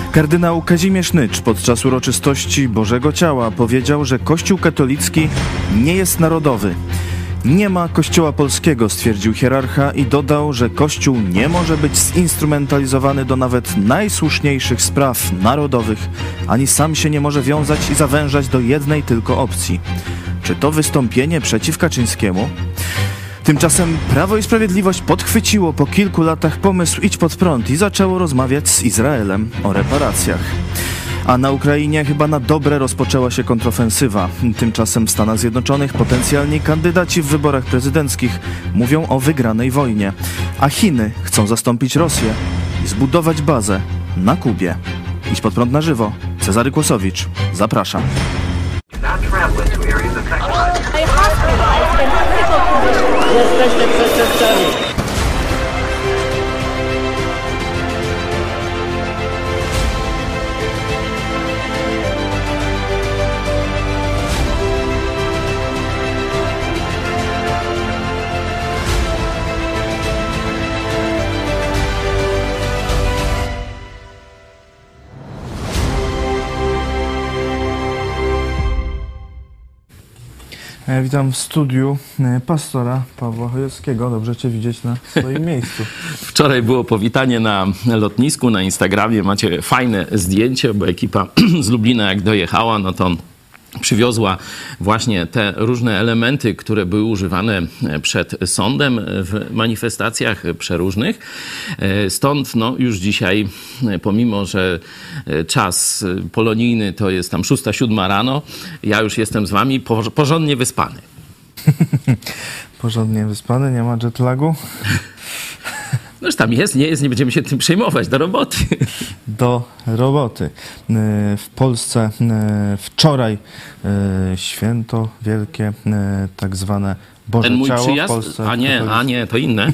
Kardynał Kazimierz Nycz podczas uroczystości Bożego Ciała powiedział, że Kościół katolicki nie jest narodowy. Nie ma Kościoła polskiego, stwierdził hierarcha i dodał, że Kościół nie może być zinstrumentalizowany do nawet najsłuszniejszych spraw narodowych, ani sam się nie może wiązać i zawężać do jednej tylko opcji. Czy to wystąpienie przeciw Kaczyńskiemu? Tymczasem Prawo i Sprawiedliwość podchwyciło po kilku latach pomysł Idź pod prąd i zaczęło rozmawiać z Izraelem o reparacjach. A na Ukrainie chyba na dobre rozpoczęła się kontrofensywa. Tymczasem w Stanach Zjednoczonych potencjalni kandydaci w wyborach prezydenckich mówią o wygranej wojnie. A Chiny chcą zastąpić Rosję i zbudować bazę na Kubie. Idź pod prąd na żywo. Cezary Kłosowicz. Zapraszam. Jesteście przestępcami. Witam w studiu pastora Pawła Chojeckiego. Dobrze Cię widzieć na swoim miejscu. Wczoraj było powitanie na lotnisku, na Instagramie. Macie fajne zdjęcie, bo ekipa z Lublina jak dojechała, no to przywiozła właśnie te różne elementy, które były używane przed sądem w manifestacjach przeróżnych. Stąd no, już dzisiaj, pomimo że czas polonijny to jest tam 6-7 rano, ja już jestem z wami porządnie wyspany. Porządnie wyspany, nie ma jetlagu? No już tam jest, nie jest, nie będziemy się tym przejmować, do roboty. Do roboty. W Polsce wczoraj święto wielkie, tak zwane Boże Ten mój Ciało. przyjazd? W Polsce A nie, to inne.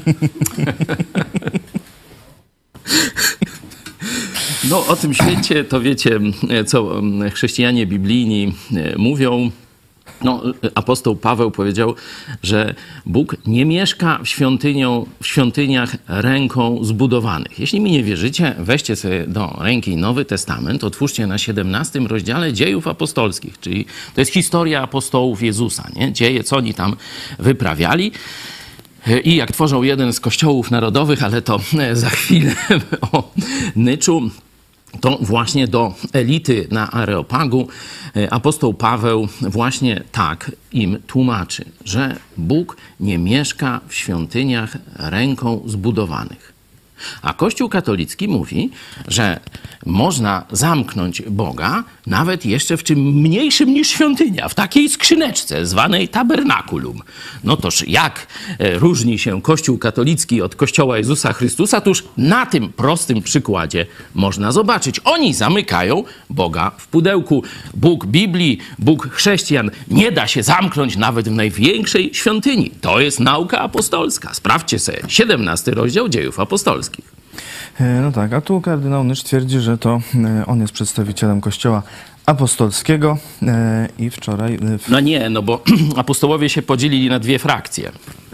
No o tym święcie to wiecie, co chrześcijanie biblijni mówią. No, apostoł Paweł powiedział, że Bóg nie mieszka w świątyniach ręką zbudowanych. Jeśli mi nie wierzycie, weźcie sobie do ręki Nowy Testament, otwórzcie na 17 rozdziale Dziejów Apostolskich, czyli to jest historia apostołów Jezusa, nie? Dzieje, co oni tam wyprawiali. I jak tworzą jeden z kościołów narodowych, ale to za chwilę o Nyczu, to właśnie do elity na Areopagu apostoł Paweł właśnie tak im tłumaczy, że Bóg nie mieszka w świątyniach ręką zbudowanych. A Kościół katolicki mówi, że można zamknąć Boga nawet jeszcze w czym mniejszym niż świątynia, w takiej skrzyneczce zwanej tabernakulum. No toż jak różni się Kościół katolicki od Kościoła Jezusa Chrystusa? Toż na tym prostym przykładzie można zobaczyć. Oni zamykają Boga w pudełku. Bóg Biblii, Bóg chrześcijan nie da się zamknąć nawet w największej świątyni. To jest nauka apostolska. Sprawdźcie sobie 17 rozdział Dziejów Apostolskich. No tak, a tu kardynał Nycz twierdzi, że to on jest przedstawicielem Kościoła apostolskiego i wczoraj... No nie, no bo apostołowie się podzielili na dwie frakcje.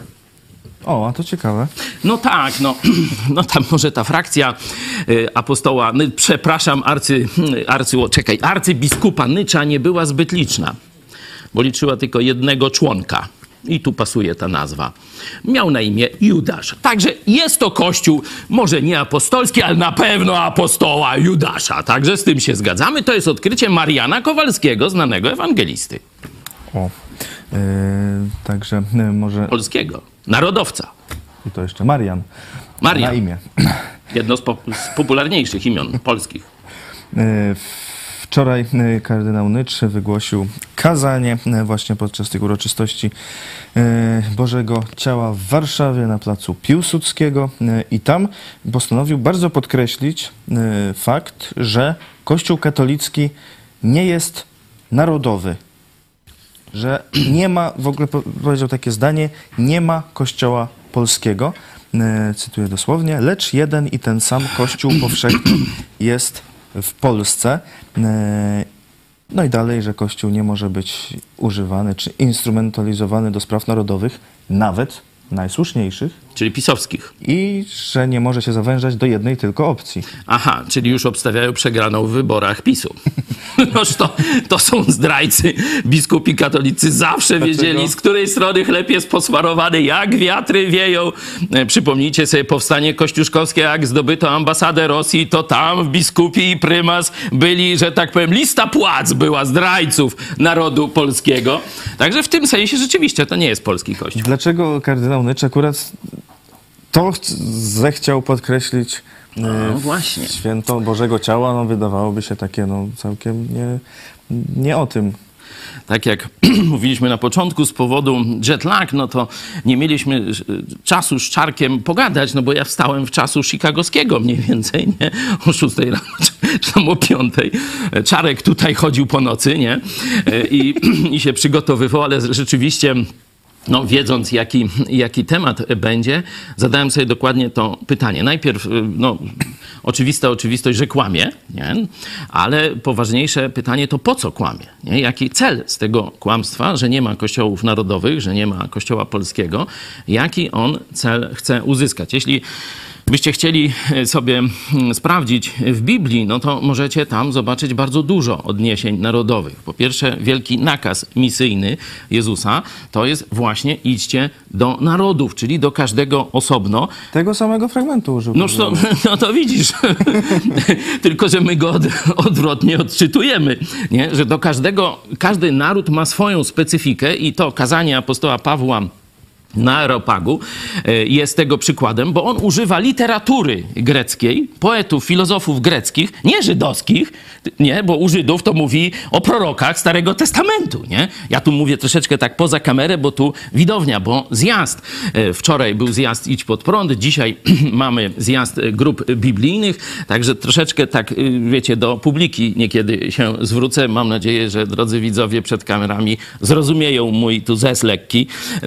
O, a to ciekawe. No tak, no tam może ta frakcja apostoła, przepraszam, arcybiskupa Nycza nie była zbyt liczna, bo liczyła tylko jednego członka. I tu pasuje ta nazwa. Miał na imię Judasz. Także jest to kościół, może nie apostolski, ale na pewno apostoła Judasza. Także z tym się zgadzamy. To jest odkrycie Mariana Kowalskiego, znanego ewangelisty. O, także może... Polskiego. Narodowca. I to jeszcze Marian. Marian. Na imię. Jedno z popularniejszych imion polskich. Wczoraj kardynał Nycz wygłosił kazanie właśnie podczas tych uroczystości Bożego Ciała w Warszawie na placu Piłsudskiego i tam postanowił bardzo podkreślić fakt, że Kościół katolicki nie jest narodowy. Że nie ma, w ogóle powiedział takie zdanie, nie ma Kościoła polskiego, cytuję dosłownie, lecz jeden i ten sam Kościół powszechny jest w Polsce. No i dalej, że Kościół nie może być używany czy instrumentalizowany do spraw narodowych, nawet najsłuszniejszych Czyli pisowskich. i że nie może się zawężać do jednej tylko opcji. Aha, czyli już obstawiają przegraną w wyborach PiS-u. Noż to są zdrajcy. Biskupi katolicy zawsze wiedzieli, z której strony chleb jest posmarowany, jak wiatry wieją. Przypomnijcie sobie powstanie kościuszkowskie, jak zdobyto ambasadę Rosji, to tam biskupi i prymas byli, że tak powiem, lista płac była zdrajców narodu polskiego. Także w tym sensie rzeczywiście to nie jest polski kościół. Dlaczego kardynał Nycz akurat to zechciał podkreślić właśnie. święto Bożego Ciała? No wydawałoby się takie całkiem nie o tym. Tak jak mówiliśmy na początku, z powodu jet lag, no to nie mieliśmy czasu z Czarkiem pogadać, no bo ja wstałem w czasu chicagowskiego mniej więcej, nie? O 6 rano, czy tam o 5. Czarek tutaj chodził po nocy, nie? I się przygotowywał, ale rzeczywiście... No, wiedząc, jaki temat będzie, zadałem sobie dokładnie to pytanie. Najpierw, oczywista oczywistość, że kłamie, nie? Ale poważniejsze pytanie to po co kłamie? Nie? Jaki cel z tego kłamstwa, że nie ma kościołów narodowych, że nie ma kościoła polskiego? Jaki on cel chce uzyskać? Jeśli byście chcieli sobie sprawdzić w Biblii, no to możecie tam zobaczyć bardzo dużo odniesień narodowych. Po pierwsze, wielki nakaz misyjny Jezusa to jest właśnie idźcie do narodów, czyli do każdego osobno. Tego samego fragmentu użył. No to widzisz. Tylko że my go odwrotnie odczytujemy. Nie? Że do każdy naród ma swoją specyfikę i to kazanie apostoła Pawła na Areopagu jest tego przykładem, bo on używa literatury greckiej, poetów, filozofów greckich, nie żydowskich, nie, bo u Żydów to mówi o prorokach Starego Testamentu, nie? Ja tu mówię troszeczkę tak poza kamerę, bo tu widownia, bo zjazd. Wczoraj był zjazd Idź Pod Prąd, dzisiaj mamy zjazd grup biblijnych, także troszeczkę tak, wiecie, do publiki niekiedy się zwrócę. Mam nadzieję, że drodzy widzowie przed kamerami zrozumieją mój tu zes lekki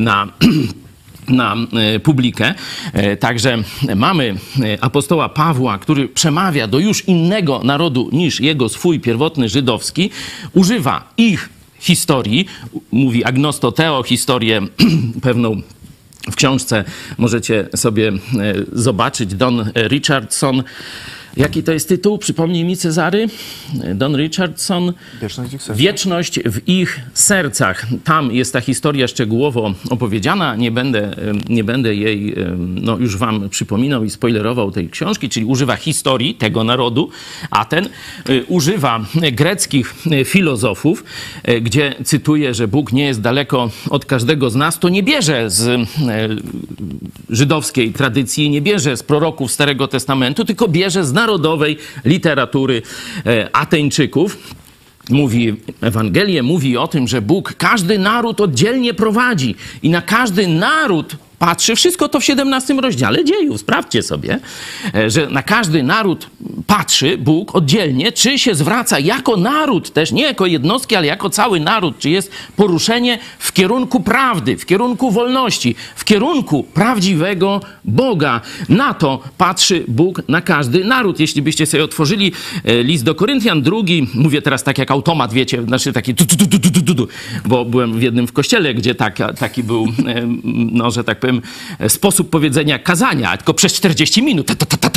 na publikę. Także mamy apostoła Pawła, który przemawia do już innego narodu niż jego swój pierwotny żydowski, używa ich historii, mówi agnostoteo, historię pewną w książce możecie sobie zobaczyć. Don Richardson. Jaki to jest tytuł? Przypomnij mi, Cezary. Don Richardson. Wieczność w ich sercach. Tam jest ta historia szczegółowo opowiedziana. Nie będę jej już wam przypominał i spoilerował tej książki, czyli używa historii tego narodu, a ten używa greckich filozofów, gdzie cytuje, że Bóg nie jest daleko od każdego z nas. To nie bierze z żydowskiej tradycji, nie bierze z proroków Starego Testamentu, tylko bierze z narodowej literatury Ateńczyków. Mówi Ewangelię, mówi o tym, że Bóg każdy naród oddzielnie prowadzi i na każdy naród patrzy, wszystko to w 17 rozdziale Dziejów, sprawdźcie sobie, że na każdy naród patrzy Bóg oddzielnie, czy się zwraca jako naród też, nie jako jednostki, ale jako cały naród, czy jest poruszenie w kierunku prawdy, w kierunku wolności, w kierunku prawdziwego Boga. Na to patrzy Bóg na każdy naród. Jeśli byście sobie otworzyli list do Koryntian, drugi, mówię teraz tak jak automat, wiecie, znaczy taki bo byłem w jednym w kościele, gdzie taki był, no, że tak powiem, sposób powiedzenia kazania, tylko przez 40 minut.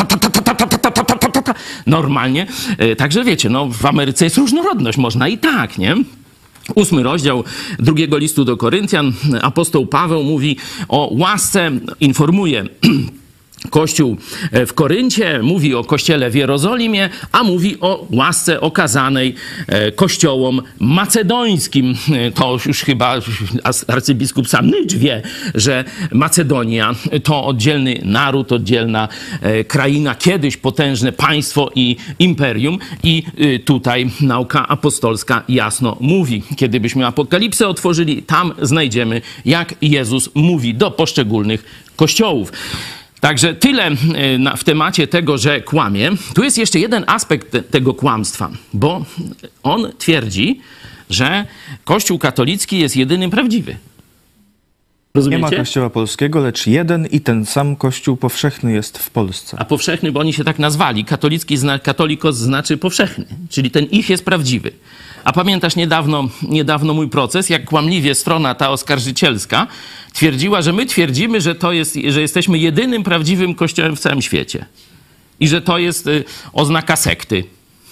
Normalnie. Także wiecie, no w Ameryce jest różnorodność, można i tak, nie? 8 rozdział drugiego listu do Koryntian. Apostoł Paweł mówi o łasce, informuje Kościół w Koryncie, mówi o kościele w Jerozolimie, a mówi o łasce okazanej kościołom macedońskim. To już chyba arcybiskup sam Nycz wie, że Macedonia to oddzielny naród, oddzielna kraina, kiedyś potężne państwo i imperium. I tutaj nauka apostolska jasno mówi. Kiedy byśmy Apokalipsę otworzyli, tam znajdziemy, jak Jezus mówi do poszczególnych kościołów. Także tyle w temacie tego, że kłamie. Tu jest jeszcze jeden aspekt tego kłamstwa, bo on twierdzi, że Kościół katolicki jest jedynym prawdziwy. Rozumiecie? Nie ma Kościoła polskiego, lecz jeden i ten sam Kościół powszechny jest w Polsce. A powszechny, bo oni się tak nazwali. Katolikos znaczy powszechny, czyli ten ich jest prawdziwy. A pamiętasz niedawno mój proces, jak kłamliwie strona ta oskarżycielska twierdziła, że my twierdzimy, że jesteśmy jedynym prawdziwym kościołem w całym świecie. I że to jest oznaka sekty.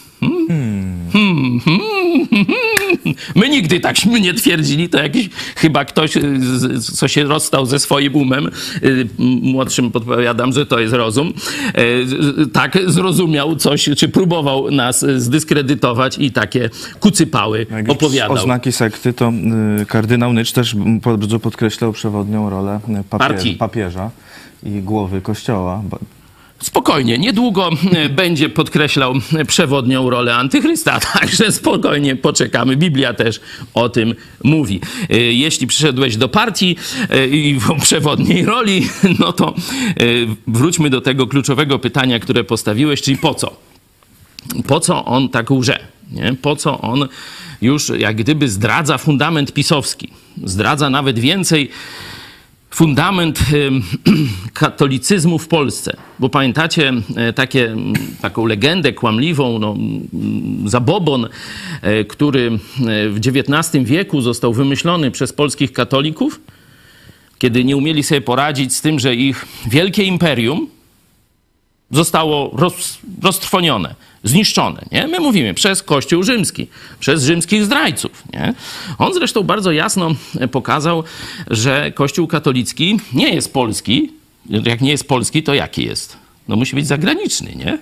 My nigdy takśmy nie twierdzili, to jakiś chyba ktoś, co się rozstał ze swoim umem, młodszym podpowiadam, że to jest rozum, tak zrozumiał coś, czy próbował nas zdyskredytować i takie kucypały opowiadał. Oznaki sekty, to kardynał Nycz też bardzo podkreślał przewodnią rolę papieża i głowy kościoła. Spokojnie, niedługo będzie podkreślał przewodnią rolę antychrysta, także spokojnie poczekamy. Biblia też o tym mówi. Jeśli przyszedłeś do partii i w przewodniej roli, no to wróćmy do tego kluczowego pytania, które postawiłeś, czyli po co? Po co on tak łże? Nie? Po co on już jak gdyby zdradza fundament pisowski? Zdradza nawet więcej fundament katolicyzmu w Polsce. Bo pamiętacie taką legendę kłamliwą, zabobon, który w XIX wieku został wymyślony przez polskich katolików, kiedy nie umieli sobie poradzić z tym, że ich wielkie imperium zostało roztrwonione, zniszczone. Nie? My mówimy przez Kościół rzymski, przez rzymskich zdrajców. Nie? On zresztą bardzo jasno pokazał, że Kościół katolicki nie jest polski. Jak nie jest polski, to jaki jest? No musi być zagraniczny, nie?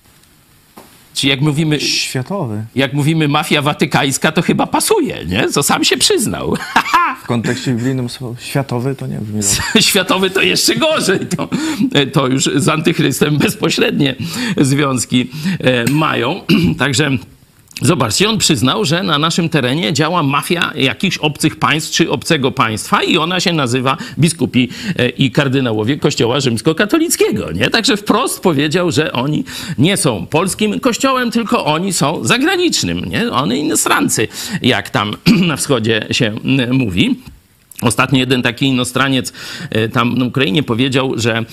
Czyli jak mówimy... Światowy. Jak mówimy mafia watykańska, to chyba pasuje, nie? Co sam się przyznał. W kontekście biblijnym światowy to nie brzmi dobrze. Światowy to jeszcze gorzej. To już z antychrystem bezpośrednie związki mają. Także zobaczcie, on przyznał, że na naszym terenie działa mafia jakichś obcych państw czy obcego państwa i ona się nazywa biskupi i kardynałowie Kościoła rzymskokatolickiego. Nie? Także wprost powiedział, że oni nie są polskim kościołem, tylko oni są zagranicznym. Nie? Oni inostrańcy, jak tam na wschodzie się mówi. Ostatnio jeden taki inostraniec tam na Ukrainie powiedział, że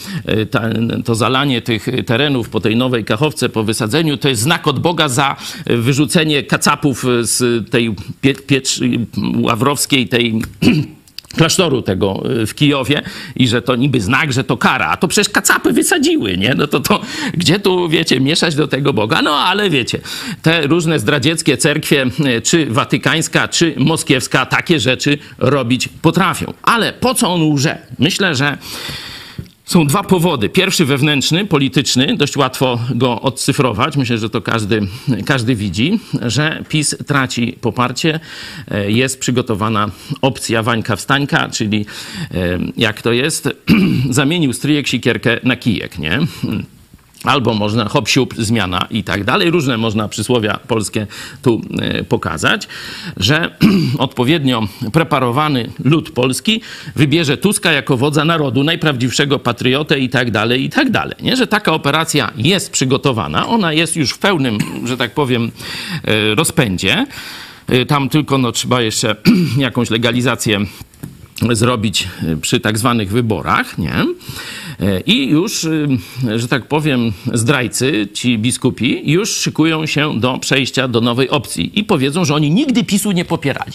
to zalanie tych terenów po tej Nowej Kachowce, po wysadzeniu, to jest znak od Boga za wyrzucenie kacapów z tej pieczy ławrowskiej, tej klasztoru tego w Kijowie i że to niby znak, że to kara, a to przecież kacapy wysadziły, nie? No to gdzie tu, wiecie, mieszać do tego Boga? No ale wiecie, te różne zdradzieckie cerkwie, czy watykańska, czy moskiewska, takie rzeczy robić potrafią. Ale po co on łże? Myślę, że są dwa powody. Pierwszy wewnętrzny, polityczny, dość łatwo go odcyfrować. Myślę, że to każdy widzi, że PiS traci poparcie. Jest przygotowana opcja Wańka Wstańka, czyli jak to jest, zamienił stryjek sikierkę na kijek, nie? Albo można hop, siup, zmiana i tak dalej. Różne można przysłowia polskie tu pokazać, że odpowiednio preparowany lud polski wybierze Tuska jako wodza narodu, najprawdziwszego patriotę i tak dalej, i tak dalej. Nie? Że taka operacja jest przygotowana, ona jest już w pełnym, że tak powiem, rozpędzie. Tam tylko trzeba jeszcze jakąś legalizację zrobić przy tak zwanych wyborach, nie? I już, że tak powiem, zdrajcy, ci biskupi, już szykują się do przejścia do nowej opcji i powiedzą, że oni nigdy PiS-u nie popierali.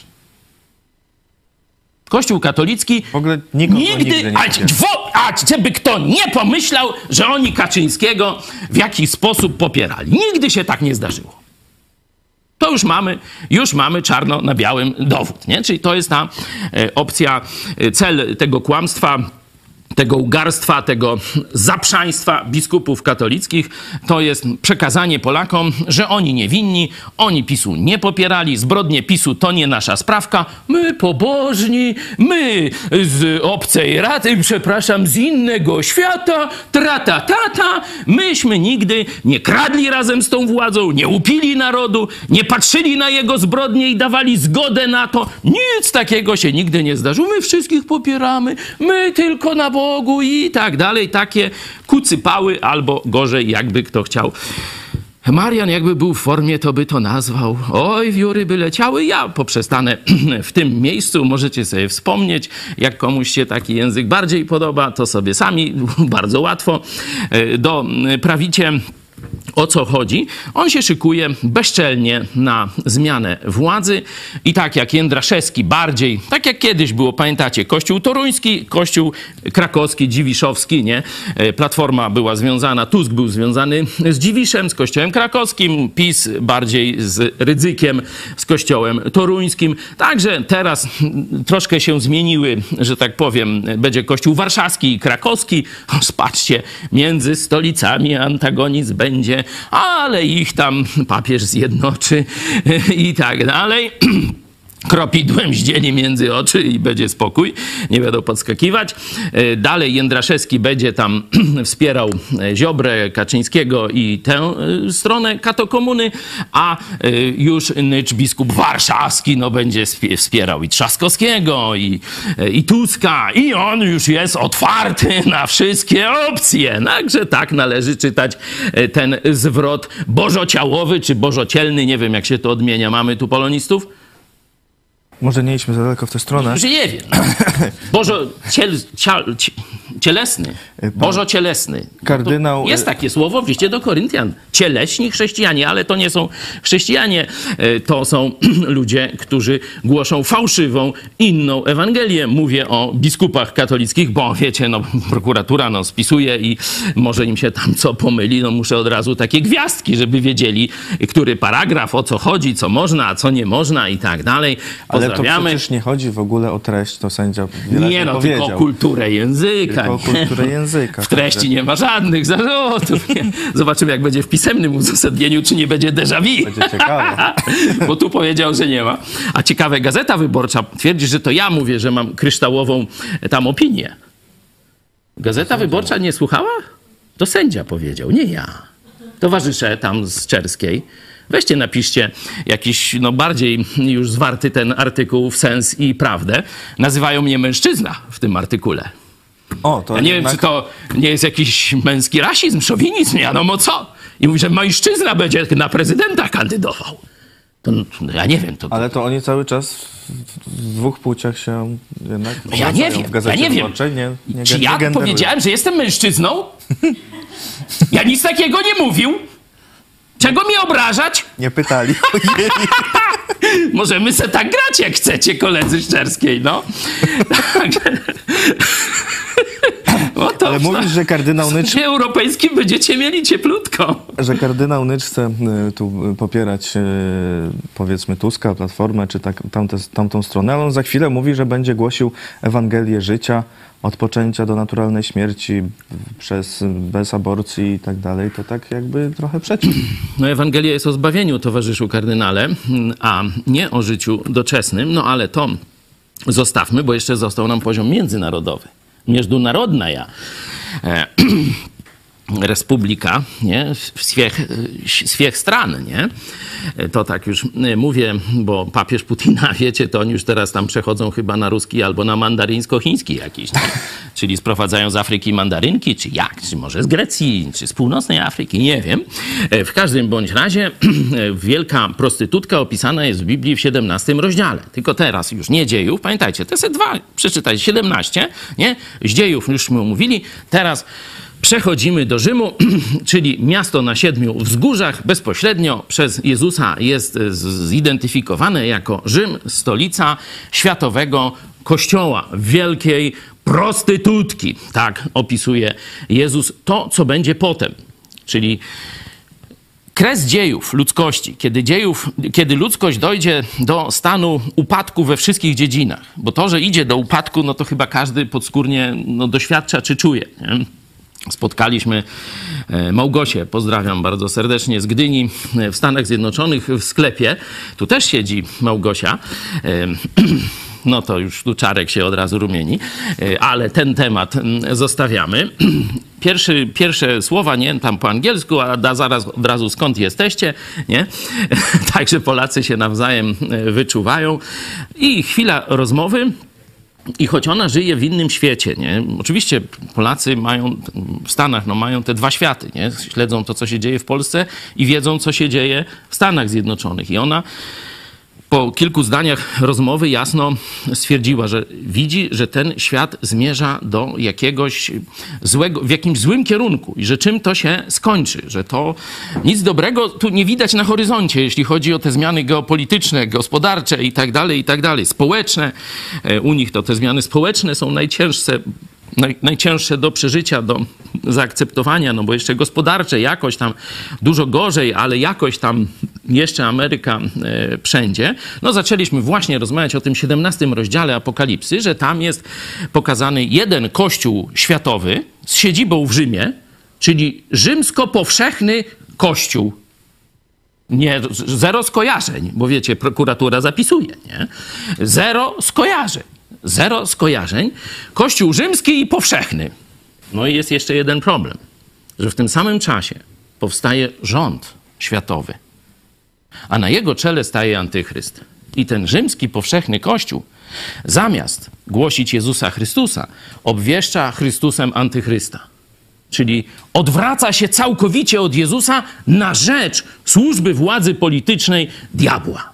Kościół katolicki w ogóle nigdy nie by kto nie pomyślał, że oni Kaczyńskiego w jakiś sposób popierali. Nigdy się tak nie zdarzyło. To już mamy czarno na białym dowód, nie? Czyli to jest ta opcja, cel tego kłamstwa, tego ugarstwa, tego zaprzaństwa biskupów katolickich, to jest przekazanie Polakom, że oni niewinni, oni PiS-u nie popierali, zbrodnie PiS-u to nie nasza sprawka, my pobożni, my z obcej rady, z innego świata, tata, myśmy nigdy nie kradli razem z tą władzą, nie łupili narodu, nie patrzyli na jego zbrodnie i dawali zgodę na to. Nic takiego się nigdy nie zdarzyło. My wszystkich popieramy, my tylko na Bogu i tak dalej. Takie kucypały albo gorzej, jakby kto chciał. Marian jakby był w formie, to by to nazwał. Oj, wióry by leciały. Ja poprzestanę w tym miejscu. Możecie sobie wspomnieć, jak komuś się taki język bardziej podoba, to sobie sami bardzo łatwo doprawicie. o co chodzi. On się szykuje bezczelnie na zmianę władzy i tak jak Jędraszewski bardziej, tak jak kiedyś było, pamiętacie, Kościół toruński, Kościół krakowski, dziwiszowski, nie? Platforma była związana, Tusk był związany z Dziwiszem, z Kościołem krakowskim, PiS bardziej z Rydzykiem, z Kościołem toruńskim. Także teraz troszkę się zmieniły, że tak powiem, będzie Kościół warszawski i krakowski. Patrzcie, między stolicami antagonizm będzie, ale ich tam papież zjednoczy i tak dalej. Kropidłem zdzieli między oczy i będzie spokój, nie będą podskakiwać. Dalej Jędraszewski będzie tam wspierał Ziobrę, Kaczyńskiego i tę stronę katokomuny, a już Nycz biskup warszawski no, będzie wspierał i Trzaskowskiego, i Tuska, i on już jest otwarty na wszystkie opcje. Także tak należy czytać ten zwrot bożociałowy czy bożocielny, nie wiem jak się to odmienia. Mamy tu polonistów? Może nie idźmy za daleko w tę stronę. Już nie wiem. Cielesny. Bożocielesny. Kardynał... Jest takie słowo w liście do Koryntian. Cieleśni chrześcijanie, ale to nie są chrześcijanie. To są ludzie, którzy głoszą fałszywą, inną Ewangelię. Mówię o biskupach katolickich, bo wiecie, no prokuratura no, spisuje i może im się tam co pomyli. No muszę od razu takie gwiazdki, żeby wiedzieli, który paragraf, o co chodzi, co można, a co nie można i tak dalej. Ale to przecież nie chodzi w ogóle o treść, to sędzia nie, no powiedział. Tylko kulturę języka. Tylko kulturę języka. W treści nie ma żadnych zarzutów. Nie. Zobaczymy, jak będzie w pisemnym uzasadnieniu, czy nie będzie déjà vu. Będzie ciekawe. Bo tu powiedział, że nie ma. A ciekawe, Gazeta Wyborcza twierdzi, że to ja mówię, że mam kryształową tam opinię. Gazeta Wyborcza nie słuchała? To sędzia powiedział, nie ja. Towarzysze tam z Czerskiej. Weźcie, napiszcie jakiś, no bardziej już zwarty ten artykuł w sens i prawdę. Nazywają mnie mężczyzna w tym artykule. O, to ja nie wiem, czy to nie jest jakiś męski rasizm, szowinizm, nie wiadomo co. I mówi, że mężczyzna będzie na prezydenta kandydował. To, ja nie wiem. Ale to oni cały czas w dwóch płciach się jednak ja nie wiem, w Gazecie ja nie Wyborczej. wiem. Czy ja powiedziałem, że jestem mężczyzną? Ja nic takiego nie mówił. Czego mi obrażać? Nie pytali. Możemy se tak grać, jak chcecie, koledzy Szczerskiej, no. Ale mówisz, że kardynał Nycz... W europejskim będziecie mieli cieplutko. Że kardynał Nycz chce tu popierać, powiedzmy, Tuska, Platformę, czy tamtą stronę, ale on za chwilę mówi, że będzie głosił Ewangelię życia, od poczęcia do naturalnej śmierci bez aborcji i tak dalej, to tak jakby trochę przeciw. No Ewangelia jest o zbawieniu, towarzyszu kardynale, a nie o życiu doczesnym, no ale to zostawmy, bo jeszcze został nam poziom międzynarodowy. Międzynarodna Republika, nie? Swiech stran, nie? To tak już mówię, bo papież Putina, wiecie, to oni już teraz tam przechodzą chyba na ruski albo na mandaryńsko-chiński jakiś, nie? Czyli sprowadzają z Afryki mandarynki, czy jak? Czy może z Grecji, czy z północnej Afryki, nie wiem. W każdym bądź razie wielka prostytutka opisana jest w Biblii w 17 rozdziale. Tylko teraz już nie dziejów, pamiętajcie, te dwa przeczytać, 17, nie? Z dziejów jużśmy omówili, teraz przechodzimy do Rzymu, czyli miasto na 7 wzgórzach, bezpośrednio przez Jezusa jest zidentyfikowane jako Rzym, stolica światowego kościoła, wielkiej prostytutki. Tak opisuje Jezus to, co będzie potem. Czyli kres dziejów ludzkości, kiedy ludzkość dojdzie do stanu upadku we wszystkich dziedzinach, bo to, że idzie do upadku, no to chyba każdy podskórnie doświadcza czy czuje, nie? Spotkaliśmy Małgosię, pozdrawiam bardzo serdecznie, z Gdyni w Stanach Zjednoczonych w sklepie. Tu też siedzi Małgosia. No to już tu czarek się od razu rumieni, ale ten temat zostawiamy. Pierwsze słowa, nie, tam po angielsku, a zaraz od razu skąd jesteście, nie? Także Polacy się nawzajem wyczuwają. I chwila rozmowy. I choć ona żyje w innym świecie, nie? Oczywiście Polacy mają w Stanach, no mają te dwa światy, nie? Śledzą to, co się dzieje w Polsce i wiedzą, co się dzieje w Stanach Zjednoczonych. I ona po kilku zdaniach rozmowy jasno stwierdziła, że widzi, że ten świat zmierza do jakiegoś złego, w jakimś złym kierunku i że czym to się skończy, że to nic dobrego tu nie widać na horyzoncie, jeśli chodzi o te zmiany geopolityczne, gospodarcze i tak dalej, społeczne. U nich to te zmiany społeczne są najcięższe do przeżycia, do zaakceptowania, no bo jeszcze gospodarcze jakoś tam dużo gorzej, ale jakoś tam jeszcze Ameryka wszędzie. No zaczęliśmy właśnie rozmawiać o tym 17 rozdziale Apokalipsy, że tam jest pokazany jeden kościół światowy z siedzibą w Rzymie, czyli rzymsko-powszechny kościół. Nie, zero skojarzeń, bo wiecie, prokuratura zapisuje, nie? Zero skojarzeń. Kościół rzymski i powszechny. No i jest jeszcze jeden problem, że w tym samym czasie powstaje rząd światowy, a na jego czele staje antychryst. I ten rzymski powszechny kościół, zamiast głosić Jezusa Chrystusa, obwieszcza Chrystusem antychrysta. Czyli odwraca się całkowicie od Jezusa na rzecz służby władzy politycznej diabła.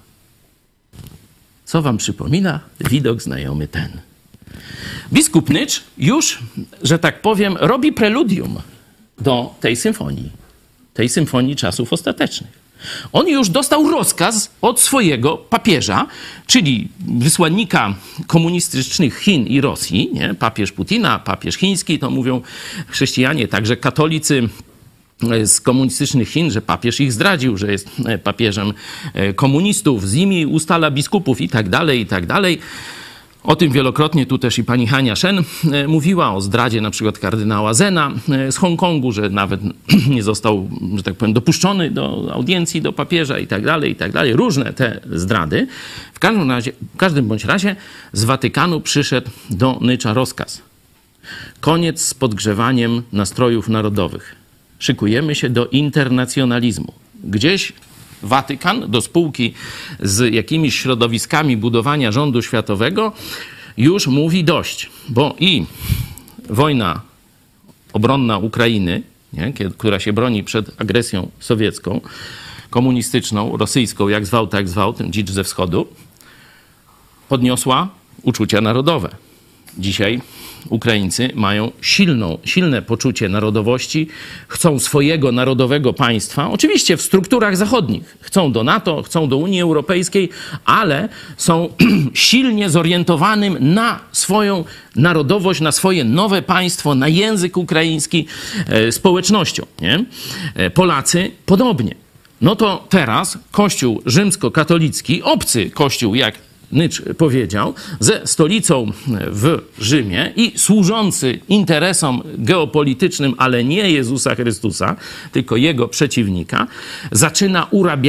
Co wam przypomina? Widok znajomy ten. Biskup Nycz już, że tak powiem, robi preludium do tej symfonii czasów ostatecznych. On już dostał rozkaz od swojego papieża, czyli wysłannika komunistycznych Chin i Rosji, nie? Papież Putina, papież chiński, to mówią chrześcijanie, także katolicy z komunistycznych Chin, że papież ich zdradził, że jest papieżem komunistów, z nimi ustala biskupów i tak dalej. O tym wielokrotnie tu też i pani Hania Shen mówiła, o zdradzie na przykład kardynała Zena z Hongkongu, że nawet nie został, że tak powiem, dopuszczony do audiencji do papieża i tak dalej. Różne te zdrady. W każdym bądź razie z Watykanu przyszedł do Nycza rozkaz. Koniec z podgrzewaniem nastrojów narodowych. Szykujemy się do internacjonalizmu. Gdzieś Watykan do spółki z jakimiś środowiskami budowania rządu światowego już mówi dość, bo i wojna obronna Ukrainy, nie, która się broni przed agresją sowiecką, komunistyczną, rosyjską, jak zwał, ten dzicz ze wschodu, podniosła uczucia narodowe. Dzisiaj Ukraińcy mają silne poczucie narodowości, chcą swojego narodowego państwa, oczywiście w strukturach zachodnich. Chcą do NATO, chcą do Unii Europejskiej, ale są silnie zorientowanym na swoją narodowość, na swoje nowe państwo, na język ukraiński społecznością. Nie? Polacy podobnie. No to teraz Kościół rzymskokatolicki, obcy Kościół, jak Nycz powiedział, ze stolicą w Rzymie i służący interesom geopolitycznym, ale nie Jezusa Chrystusa, tylko jego przeciwnika, zaczyna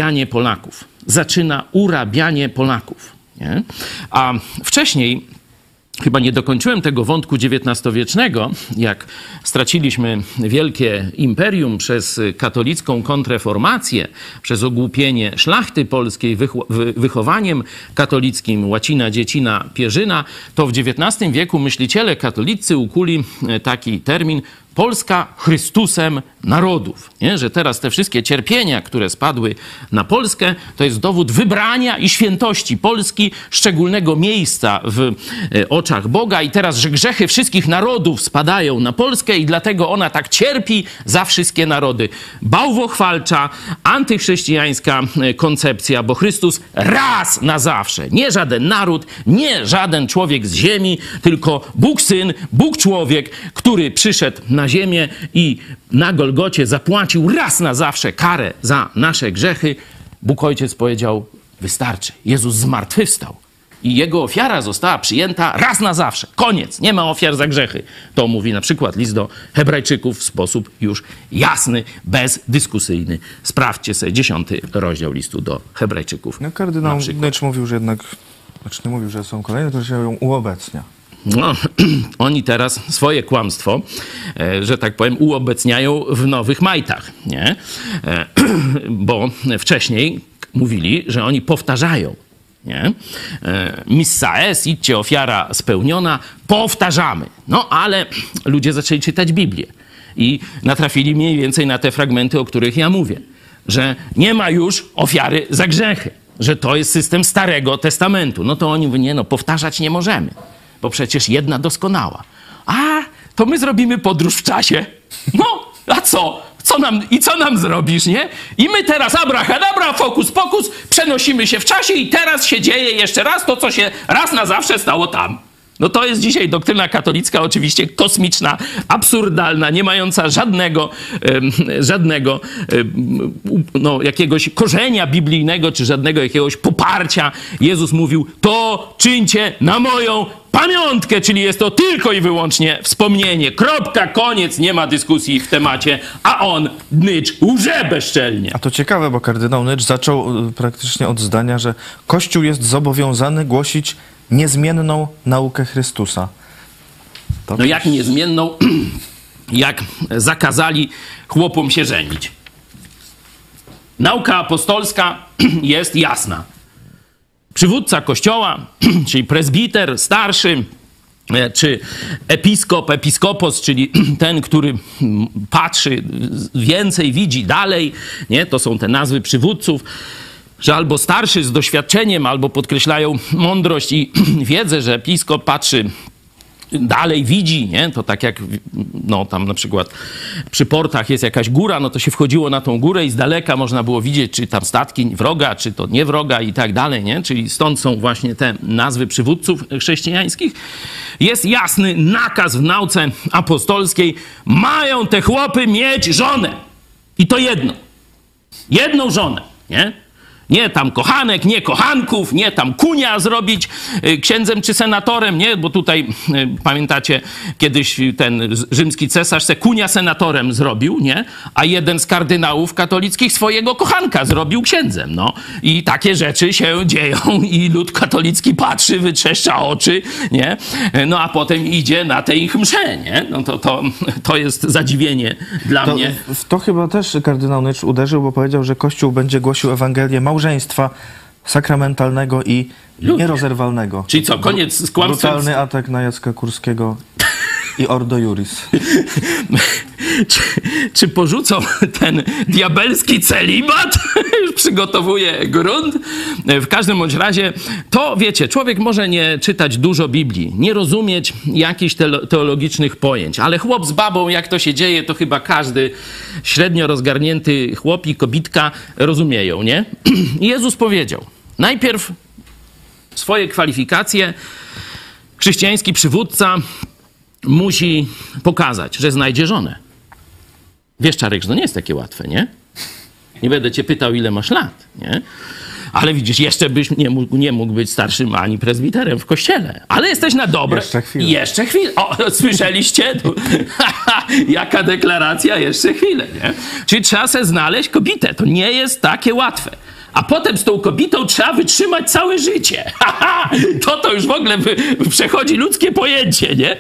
urabianie Polaków. Nie? A wcześniej, chyba nie dokończyłem tego wątku XIX-wiecznego, jak straciliśmy wielkie imperium przez katolicką kontrreformację, przez ogłupienie szlachty polskiej, wychowaniem katolickim łacina, dziecina, pierzyna, to w XIX wieku myśliciele katolicy ukuli taki termin Polska Chrystusem narodów. Nie? Że teraz te wszystkie cierpienia, które spadły na Polskę, to jest dowód wybrania i świętości Polski, szczególnego miejsca w oczach Boga i teraz, że grzechy wszystkich narodów spadają na Polskę i dlatego ona tak cierpi za wszystkie narody. Bałwochwalcza, antychrześcijańska koncepcja, bo Chrystus raz na zawsze, nie żaden naród, nie żaden człowiek z ziemi, tylko Bóg Syn, Bóg Człowiek, który przyszedł na ziemię i na Golgocie zapłacił raz na zawsze karę za nasze grzechy. Bóg Ojciec powiedział, wystarczy. Jezus zmartwychwstał i jego ofiara została przyjęta raz na zawsze. Koniec. Nie ma ofiar za grzechy. To mówi na przykład list do Hebrajczyków w sposób już jasny, bezdyskusyjny. Sprawdźcie sobie 10 rozdział listu do Hebrajczyków. No, kardynał Nycz mówił, że jednak, nie mówił, że są kolejne, to się ją uobecnia. No, oni teraz swoje kłamstwo, że tak powiem, uobecniają w nowych majtach, nie? Bo wcześniej mówili, że oni powtarzają, nie? Missa est, idźcie, ofiara spełniona, powtarzamy. No, ale ludzie zaczęli czytać Biblię i natrafili mniej więcej na te fragmenty, o których ja mówię, że nie ma już ofiary za grzechy. że to jest system Starego Testamentu. No to oni mówią, nie no, powtarzać nie możemy, bo przecież jedna doskonała. A, to my zrobimy podróż w czasie. No, a co? Co nam zrobisz, nie? I my teraz, abracadabra, fokus pokus, przenosimy się w czasie i teraz się dzieje jeszcze raz to, co się raz na zawsze stało tam. No to jest dzisiaj doktryna katolicka, oczywiście kosmiczna, absurdalna, nie mająca żadnego jakiegoś korzenia biblijnego, czy żadnego jakiegoś poparcia. Jezus mówił, to czyńcie na moją pamiątkę, czyli jest to tylko i wyłącznie wspomnienie. Kropka, koniec, nie ma dyskusji w temacie, a on, Nycz, łże bezczelnie. A to ciekawe, bo kardynał Nycz zaczął praktycznie od zdania, że Kościół jest zobowiązany głosić niezmienną naukę Chrystusa. No jak niezmienną, jak zakazali chłopom się żenić. Nauka apostolska jest jasna. Przywódca Kościoła, czyli prezbiter, starszy, czy episkopos, czyli ten, który patrzy więcej, widzi dalej, nie? To są te nazwy przywódców, że albo starszy z doświadczeniem, albo podkreślają mądrość i wiedzę, że episkop patrzy dalej, widzi, nie? To tak jak, no tam na przykład przy portach jest jakaś góra, no to się wchodziło na tą górę i z daleka można było widzieć, czy tam statki wroga, czy to nie wroga i tak dalej, nie? Czyli stąd są właśnie te nazwy przywódców chrześcijańskich. Jest jasny nakaz w nauce apostolskiej, mają te chłopy mieć żonę. I to jedną żonę, nie? Nie tam kochanek, nie kochanków, nie tam kunia zrobić księdzem czy senatorem, nie? Bo tutaj pamiętacie, kiedyś ten rzymski cesarz se kunia senatorem zrobił, nie? A jeden z kardynałów katolickich swojego kochanka zrobił księdzem, no. I takie rzeczy się dzieją i lud katolicki patrzy, wytrzeszcza oczy, nie? No a potem idzie na te ich msze, nie? No to jest zadziwienie dla mnie. W to chyba też kardynał Nycz uderzył, bo powiedział, że Kościół będzie głosił Ewangelię małżeństwa sakramentalnego i nierozerwalnego. Czyli co, koniec z kłamstwem? Brutalny atak na Jacka Kurskiego i Ordo Iuris. Czy porzucą ten diabelski celibat? Już przygotowuje grunt. W każdym bądź razie, to wiecie, człowiek może nie czytać dużo Biblii, nie rozumieć jakichś teologicznych pojęć, ale chłop z babą, jak to się dzieje, to chyba każdy średnio rozgarnięty chłop i kobitka rozumieją, nie? I Jezus powiedział, najpierw swoje kwalifikacje chrześcijański przywódca musi pokazać, że znajdzie żonę. Wiesz, Czarek, że to nie jest takie łatwe, nie? Nie będę cię pytał, ile masz lat, nie? Ale widzisz, jeszcze byś nie mógł być starszym ani prezbiterem w kościele. Ale jesteś na dobre. Jeszcze chwilę. O, słyszeliście? Jaka deklaracja? Jeszcze chwilę, nie? Czyli trzeba sobie znaleźć kobietę. To nie jest takie łatwe. A potem z tą kobietą trzeba wytrzymać całe życie. To już w ogóle przechodzi ludzkie pojęcie, nie?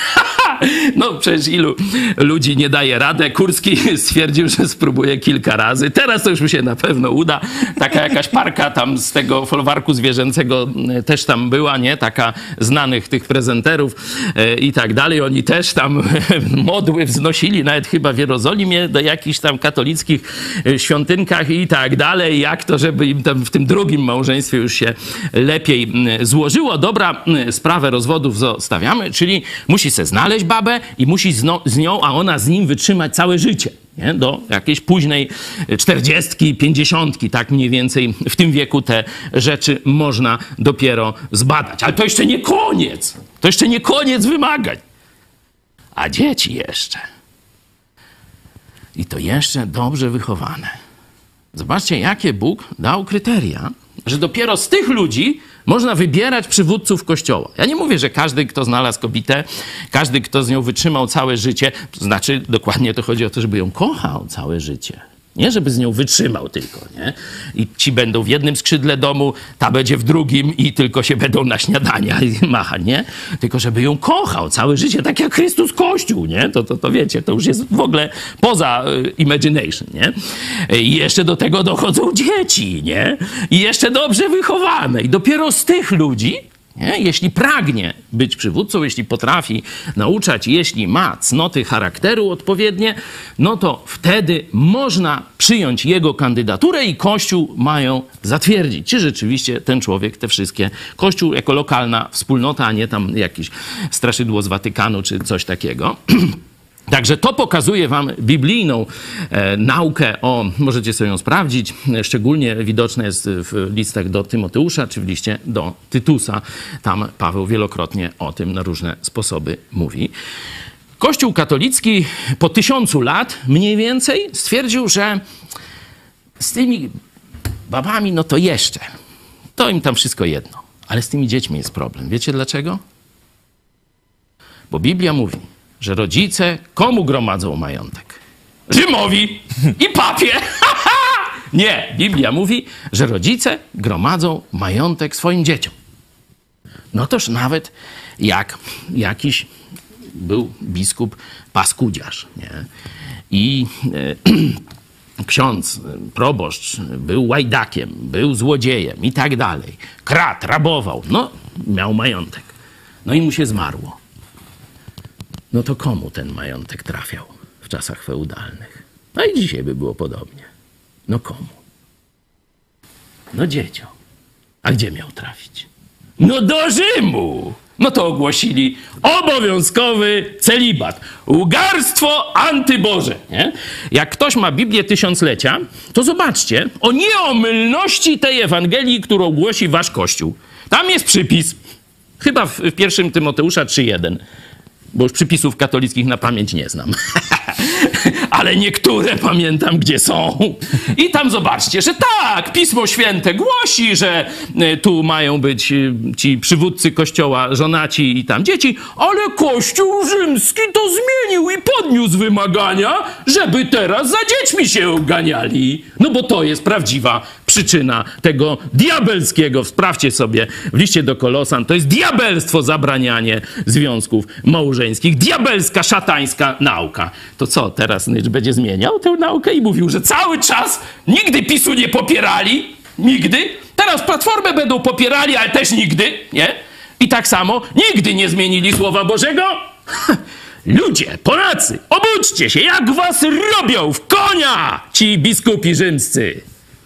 No przecież ilu ludzi nie daje radę. Kurski stwierdził, że spróbuje kilka razy. Teraz to już mu się na pewno uda. Taka jakaś parka tam z tego folwarku zwierzęcego też tam była, nie? Taka znanych tych prezenterów i tak dalej. Oni też tam modły wznosili, nawet chyba w Jerozolimie, do jakichś tam katolickich świątynkach i tak dalej. Jak to, żeby im tam w tym drugim małżeństwie już się lepiej złożyło. Dobra, sprawę rozwodów zostawiamy, czyli musi se znaleźć babę i musi z nią, a ona z nim wytrzymać całe życie. Nie? Do jakiejś późnej 40, 50, tak mniej więcej w tym wieku te rzeczy można dopiero zbadać. Ale to jeszcze nie koniec. To jeszcze nie koniec wymagań. A dzieci jeszcze. I to jeszcze dobrze wychowane. Zobaczcie, jakie Bóg dał kryteria, że dopiero z tych ludzi można wybierać przywódców Kościoła. Ja nie mówię, że każdy, kto znalazł kobietę, każdy, kto z nią wytrzymał całe życie, to znaczy dokładnie to chodzi o to, żeby ją kochał całe życie. Nie, żeby z nią wytrzymał tylko, nie? I ci będą w jednym skrzydle domu, ta będzie w drugim i tylko się będą na śniadania machać, nie? Tylko żeby ją kochał całe życie, tak jak Chrystus Kościół, nie? To wiecie, to już jest w ogóle poza imagination, nie? I jeszcze do tego dochodzą dzieci, nie? I jeszcze dobrze wychowane. I dopiero z tych ludzi, nie? Jeśli pragnie być przywódcą, jeśli potrafi nauczać, jeśli ma cnoty charakteru odpowiednie, no to wtedy można przyjąć jego kandydaturę i Kościół mają zatwierdzić, czy rzeczywiście ten człowiek te wszystkie... Kościół jako lokalna wspólnota, a nie tam jakieś straszydło z Watykanu, czy coś takiego. Także to pokazuje wam biblijną naukę możecie sobie ją sprawdzić, szczególnie widoczne jest w listach do Tymoteusza, czy w liście do Tytusa. Tam Paweł wielokrotnie o tym na różne sposoby mówi. Kościół katolicki po 1000 lat mniej więcej stwierdził, że z tymi babami no to jeszcze, to im tam wszystko jedno, ale z tymi dziećmi jest problem. Wiecie dlaczego? Bo Biblia mówi, że rodzice komu gromadzą majątek? Rzymowi i papie. Nie, Biblia mówi, że rodzice gromadzą majątek swoim dzieciom. No toż nawet jak jakiś był biskup paskudziarz, nie? I ksiądz, proboszcz był łajdakiem, był złodziejem i tak dalej. Kradł, rabował, no miał majątek. No i mu się zmarło. No to komu ten majątek trafiał w czasach feudalnych? No i dzisiaj by było podobnie. No komu? No dzieciom. A gdzie miał trafić? No do Rzymu! No to ogłosili obowiązkowy celibat. Ugarstwo antyboże. Nie? Jak ktoś ma Biblię Tysiąclecia, to zobaczcie o nieomylności tej Ewangelii, którą głosi wasz Kościół. Tam jest przypis. Chyba w 1 Tymoteusza 3:1. Bo już przypisów katolickich na pamięć nie znam. Ale niektóre pamiętam, gdzie są. I tam zobaczcie, że tak, Pismo Święte głosi, że tu mają być ci przywódcy Kościoła żonaci i tam dzieci, ale Kościół rzymski to zmienił i podniósł wymagania, żeby teraz za dziećmi się ganiali. No bo to jest prawdziwa przyczyna tego diabelskiego, sprawdźcie sobie w liście do Kolosan, to jest diabelstwo zabranianie związków małżeńskich, diabelska, szatańska nauka. To co, teraz Nycz będzie zmieniał tę naukę i mówił, że cały czas nigdy PiS-u nie popierali, nigdy, teraz Platformę będą popierali, ale też nigdy, nie? I tak samo nigdy nie zmienili Słowa Bożego? Ludzie, Polacy, obudźcie się, jak was robią w konia ci biskupi rzymscy.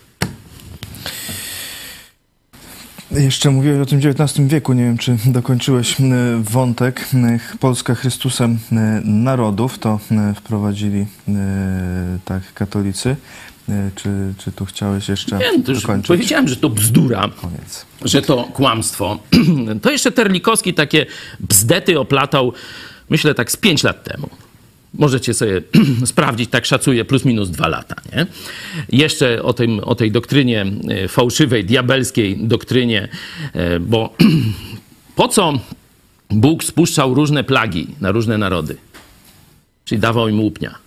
Jeszcze mówiłeś o tym XIX wieku, nie wiem, czy dokończyłeś wątek. Polska Chrystusem narodów, to wprowadzili tak katolicy. Czy tu chciałeś jeszcze dokończyć? Powiedziałem, że to bzdura, Koniec. że to kłamstwo. To jeszcze Terlikowski takie bzdety oplatał, myślę, tak z 5 lat temu. Możecie sobie sprawdzić, tak szacuję, plus minus 2 lata. Nie? Jeszcze o tej doktrynie fałszywej, diabelskiej doktrynie, bo po co Bóg spuszczał różne plagi na różne narody? Czyli dawał im łupnia.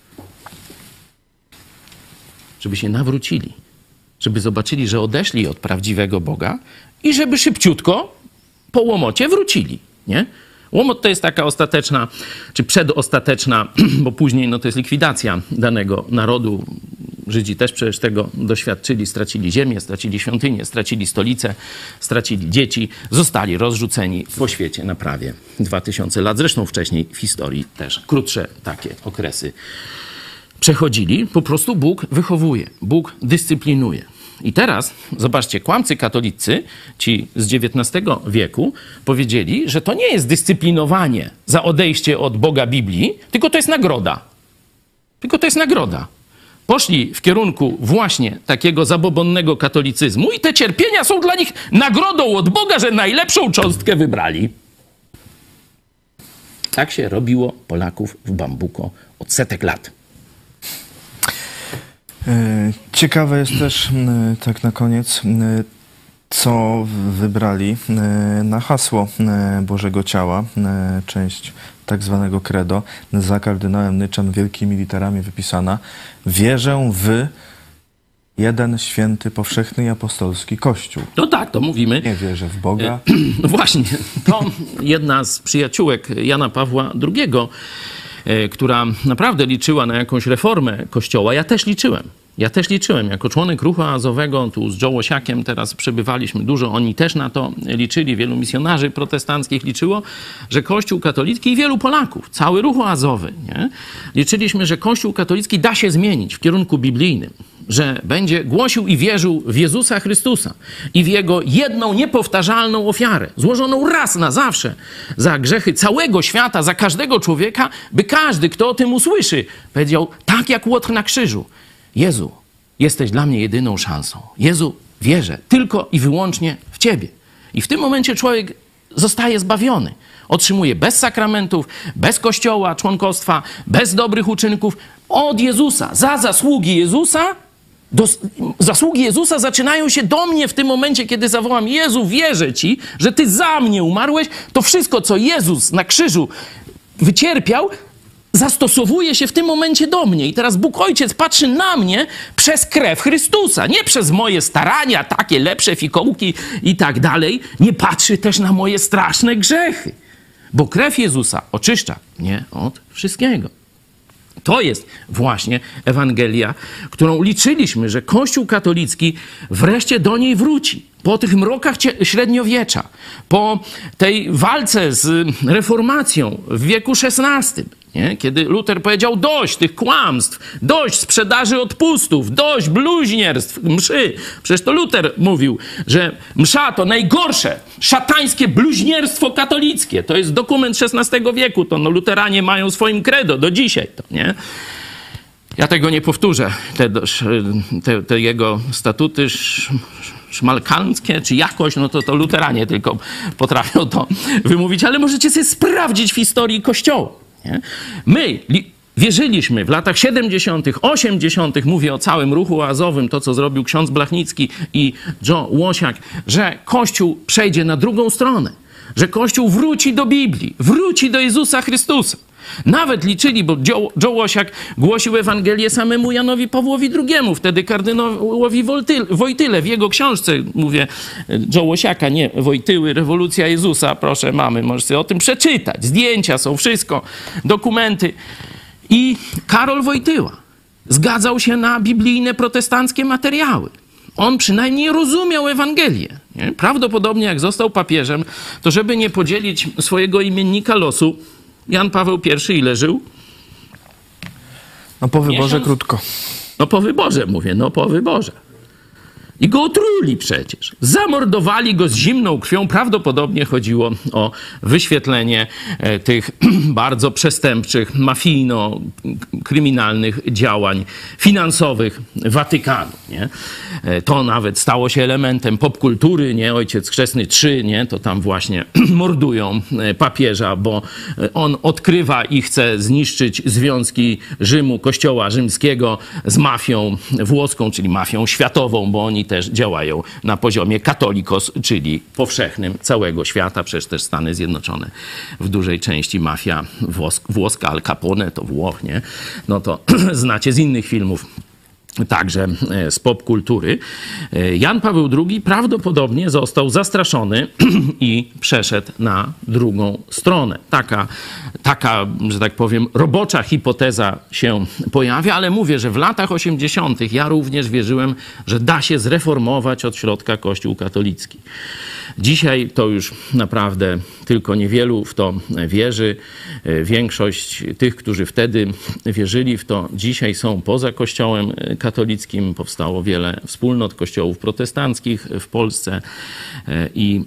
Żeby się nawrócili. Żeby zobaczyli, że odeszli od prawdziwego Boga i żeby szybciutko po łomocie wrócili. Nie? Łomot to jest taka ostateczna, czy przedostateczna, bo później no to jest likwidacja danego narodu. Żydzi też przecież tego doświadczyli, stracili ziemię, stracili świątynię, stracili stolicę, stracili dzieci, zostali rozrzuceni po świecie na prawie 2000 lat. Zresztą wcześniej w historii też krótsze takie okresy przechodzili. Po prostu Bóg wychowuje, Bóg dyscyplinuje. I teraz, zobaczcie, kłamcy katolicy, ci z XIX wieku, powiedzieli, że to nie jest dyscyplinowanie za odejście od Boga Biblii, tylko to jest nagroda. Tylko to jest nagroda. Poszli w kierunku właśnie takiego zabobonnego katolicyzmu i te cierpienia są dla nich nagrodą od Boga, że najlepszą cząstkę wybrali. Tak się robiło Polaków w Bambuko od setek lat. Ciekawe jest też, tak na koniec, co wybrali na hasło Bożego Ciała, część tak zwanego credo, za kardynałem Nyczem wielkimi literami wypisana: wierzę w jeden święty, powszechny i apostolski Kościół. No tak, to mówimy. Nie wierzę w Boga. No właśnie, to jedna z przyjaciółek Jana Pawła II która naprawdę liczyła na jakąś reformę Kościoła. Ja też liczyłem. Jako członek ruchu oazowego, tu z Joe Łosiakiem teraz przebywaliśmy dużo, oni też na to liczyli, wielu misjonarzy protestanckich liczyło, że Kościół katolicki i wielu Polaków, cały ruch oazowy, nie? Liczyliśmy, że Kościół katolicki da się zmienić w kierunku biblijnym, że będzie głosił i wierzył w Jezusa Chrystusa i w Jego jedną niepowtarzalną ofiarę, złożoną raz na zawsze za grzechy całego świata, za każdego człowieka, by każdy, kto o tym usłyszy, powiedział tak jak Łotr na krzyżu: Jezu, jesteś dla mnie jedyną szansą. Jezu, wierzę tylko i wyłącznie w Ciebie. I w tym momencie człowiek zostaje zbawiony. Otrzymuje bez sakramentów, bez kościoła, członkostwa, bez dobrych uczynków od Jezusa. Za zasługi Jezusa, zasługi Jezusa zaczynają się do mnie w tym momencie, kiedy zawołam: Jezu, wierzę Ci, że Ty za mnie umarłeś. To wszystko, co Jezus na krzyżu wycierpiał, zastosowuje się w tym momencie do mnie. I teraz Bóg Ojciec patrzy na mnie przez krew Chrystusa, nie przez moje starania, takie lepsze fikołki i tak dalej. Nie patrzy też na moje straszne grzechy, bo krew Jezusa oczyszcza mnie od wszystkiego. To jest właśnie Ewangelia, którą liczyliśmy, że Kościół katolicki wreszcie do niej wróci. Po tych mrokach średniowiecza, po tej walce z reformacją w wieku XVI, nie? Kiedy Luter powiedział: dość tych kłamstw, dość sprzedaży odpustów, dość bluźnierstw, mszy. Przecież to Luter mówił, że msza to najgorsze szatańskie bluźnierstwo katolickie. To jest dokument XVI wieku. To luteranie mają swoim credo do dzisiaj. To, nie? Ja tego nie powtórzę. Te jego statuty szmalkanckie, czy jakoś, no to luteranie tylko potrafią to wymówić, ale możecie sobie sprawdzić w historii Kościoła. Nie? My wierzyliśmy w latach 70., 80., mówię o całym ruchu oazowym, to co zrobił ksiądz Blachnicki i Joe Łosiak, że Kościół przejdzie na drugą stronę, że Kościół wróci do Biblii, wróci do Jezusa Chrystusa. Nawet liczyli, bo Joe Łosiak głosił Ewangelię samemu Janowi Pawłowi II, wtedy kardynałowi Wojtyle. W jego książce, mówię Joe Łosiaka, nie Wojtyły, Rewolucja Jezusa, proszę mamy, możesz sobie o tym przeczytać. Zdjęcia są, wszystko, dokumenty. I Karol Wojtyła zgadzał się na biblijne protestanckie materiały. On przynajmniej rozumiał Ewangelię. Nie? Prawdopodobnie jak został papieżem, to żeby nie podzielić swojego imiennika losu, Jan Paweł I ile żył? No po wyborze Miesiąc? krótko. No po wyborze mówię, no po wyborze. I go otruli przecież. Zamordowali go z zimną krwią. Prawdopodobnie chodziło o wyświetlenie tych bardzo przestępczych, mafijno-kryminalnych działań finansowych Watykanu. Nie? To nawet stało się elementem popkultury. Nie? Ojciec Chrzestny III, nie? To tam właśnie mordują papieża, bo on odkrywa i chce zniszczyć związki Rzymu, Kościoła rzymskiego z mafią włoską, czyli mafią światową, bo oni też działają na poziomie katolikos, czyli powszechnym całego świata. Przecież też Stany Zjednoczone w dużej części mafia włoska, Al Capone to Włoch, nie? No to znacie z innych filmów. Także z popkultury. Jan Paweł II prawdopodobnie został zastraszony i przeszedł na drugą stronę. Taka, że tak powiem, robocza hipoteza się pojawia, ale mówię, że w latach 80. ja również wierzyłem, że da się zreformować od środka Kościół katolicki. Dzisiaj to już naprawdę tylko niewielu w to wierzy. Większość tych, którzy wtedy wierzyli w to, dzisiaj są poza Kościołem katolickim. Powstało wiele wspólnot kościołów protestanckich w Polsce i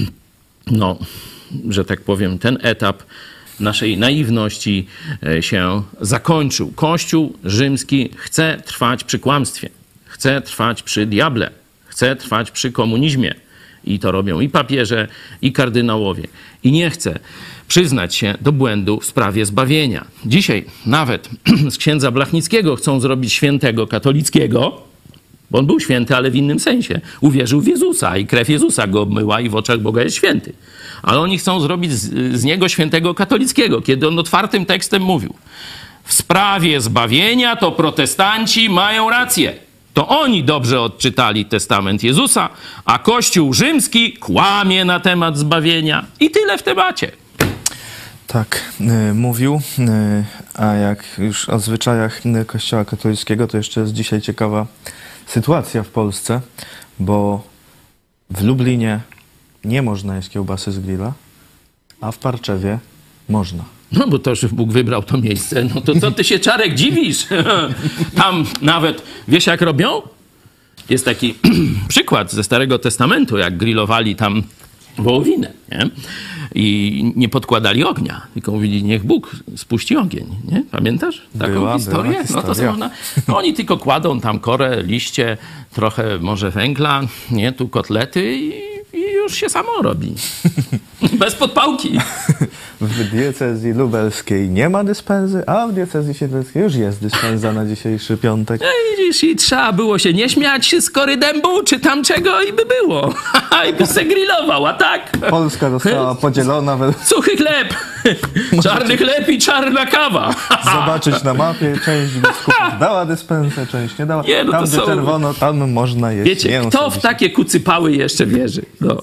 no, że tak powiem, ten etap naszej naiwności się zakończył. Kościół rzymski chce trwać przy kłamstwie, chce trwać przy diable, chce trwać przy komunizmie. I to robią i papieże, i kardynałowie. I nie chce przyznać się do błędu w sprawie zbawienia. Dzisiaj nawet z księdza Blachnickiego chcą zrobić świętego katolickiego, bo on był święty, ale w innym sensie. Uwierzył w Jezusa i krew Jezusa go obmyła i w oczach Boga jest święty. Ale oni chcą zrobić z niego świętego katolickiego, kiedy on otwartym tekstem mówił: w sprawie zbawienia to protestanci mają rację. To oni dobrze odczytali testament Jezusa, a Kościół rzymski kłamie na temat zbawienia. I tyle w temacie. Tak, mówił, a jak już o zwyczajach Kościoła katolickiego, to jeszcze jest dzisiaj ciekawa sytuacja w Polsce, bo w Lublinie nie można jeść kiełbasy z grilla, a w Parczewie można. No bo to już Bóg wybrał to miejsce. No to co ty się, Czarek, dziwisz? Tam nawet, wiesz jak robią? Jest taki przykład ze Starego Testamentu, jak grillowali tam wołowinę, nie? I nie podkładali ognia, tylko mówili, niech Bóg spuści ogień, nie? Pamiętasz taką Była historię? No to są oni tylko kładą tam korę, liście, trochę może węgla, nie? Tu kotlety i już się samo robi. Bez podpałki. W diecezji lubelskiej nie ma dyspensy, a w diecezji siedleckiej już jest dyspensa na dzisiejszy piątek. No widzisz, i trzeba było się nie śmiać z kory dębu, czy tam czego i by było. I by se grillował, a tak. Polska została podzielona. Suchy chleb, czarny chleb i czarna kawa. Zobaczyć na mapie, część biskupów dała dyspensę, część nie dała. Nie, no tam, to gdzie są... czerwono, tam można jeść Wiecie, mięso. kto w takie kucypały jeszcze wierzy? No.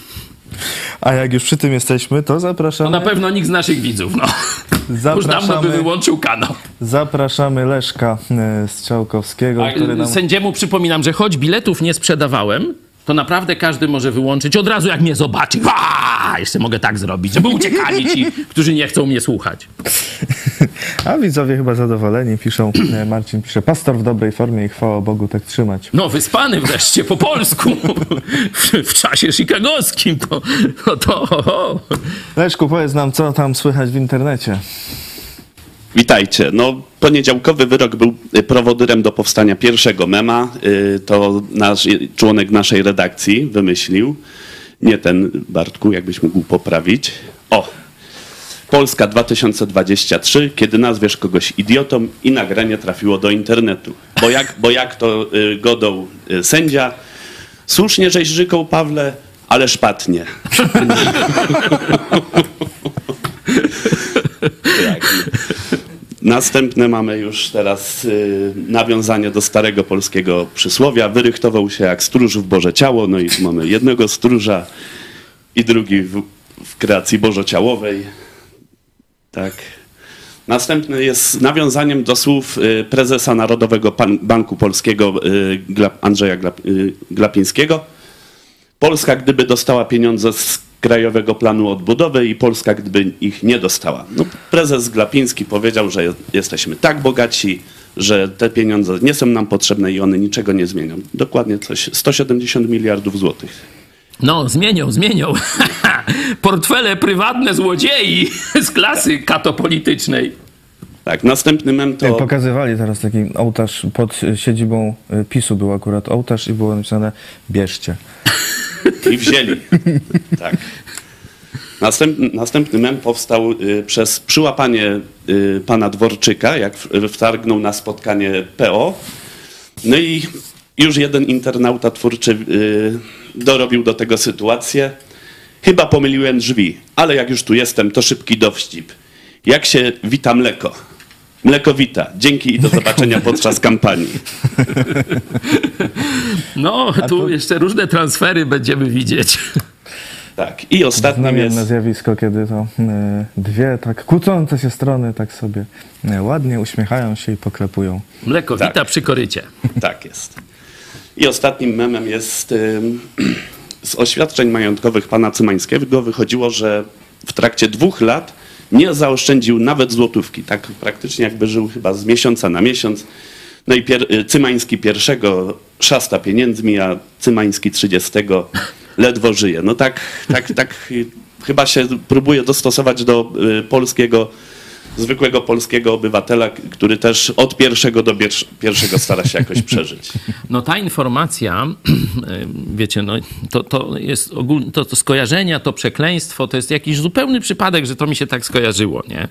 A jak już przy tym jesteśmy, to zapraszamy... No na pewno nikt z naszych widzów, no. Już dawno by wyłączył kanał. Zapraszamy Leszka Strzałkowskiego, który nam... Sędziemu przypominam, że choć biletów nie sprzedawałem, to naprawdę każdy może wyłączyć od razu, jak mnie zobaczy. Jeszcze mogę tak zrobić, żeby uciekali ci, którzy nie chcą mnie słuchać. A widzowie chyba zadowoleni piszą, Marcin pisze, pastor w dobrej formie i chwała Bogu tak trzymać. No wyspany wreszcie po polsku w czasie chicagowskim to. Leszku, powiedz nam, co tam słychać w internecie. Witajcie. No, poniedziałkowy wyrok był prowodyrem do powstania pierwszego mema. To członek naszej redakcji wymyślił. Nie ten, Bartku, jakbyś mógł poprawić. O! Polska 2023, kiedy nazwiesz kogoś idiotą i nagranie trafiło do internetu. Bo jak to godą sędzia, słusznie żeś rzekł, Pawle, ale szpatnie. Następne mamy już teraz nawiązanie do starego polskiego przysłowia. Wyrychtował się jak stróż w Boże ciało. No i tu mamy jednego stróża i drugi w kreacji bożociałowej. Tak. Następny jest nawiązaniem do słów prezesa Narodowego Banku Polskiego Andrzeja Glapińskiego. Polska, gdyby dostała pieniądze z Krajowego Planu Odbudowy i Polska, gdyby ich nie dostała. No, prezes Glapiński powiedział, że jesteśmy tak bogaci, że te pieniądze nie są nam potrzebne i one niczego nie zmienią. Dokładnie coś 170 miliardów złotych. No, zmienią. Portfele prywatne złodziei z klasy katopolitycznej. Tak, następny mem to... Pokazywali teraz taki ołtarz pod siedzibą PiS-u, był akurat ołtarz i było napisane bierzcie. I wzięli. Tak. Następny mem powstał przez przyłapanie pana Dworczyka, jak wtargnął na spotkanie PO. No i już jeden internauta twórczy dorobił do tego sytuację. Chyba pomyliłem drzwi, ale jak już tu jestem, to szybki dowcip. Jak się wita mleko? Mleko wita. Dzięki i do zobaczenia podczas kampanii. No, tu jeszcze różne transfery będziemy widzieć. Tak. I ostatnim znamienne jest... zjawisko, kiedy to dwie tak kłócące się strony tak sobie ładnie uśmiechają się i poklepują. Mleko wita Tak. przy korycie. Tak jest. I ostatnim memem jest z oświadczeń majątkowych pana Cymańskiego wychodziło, że w trakcie 2 lat nie zaoszczędził nawet złotówki. Tak praktycznie jakby żył chyba z miesiąca na miesiąc. No i Cymański pierwszego szasta pieniędzmi, a Cymański 30 ledwo żyje. No tak chyba się próbuje dostosować do zwykłego polskiego obywatela, który też od pierwszego do pierwszego stara się jakoś przeżyć. No ta informacja, wiecie, no to jest ogólnie, to skojarzenia, to przekleństwo, to jest jakiś zupełny przypadek, że to mi się tak skojarzyło, nie?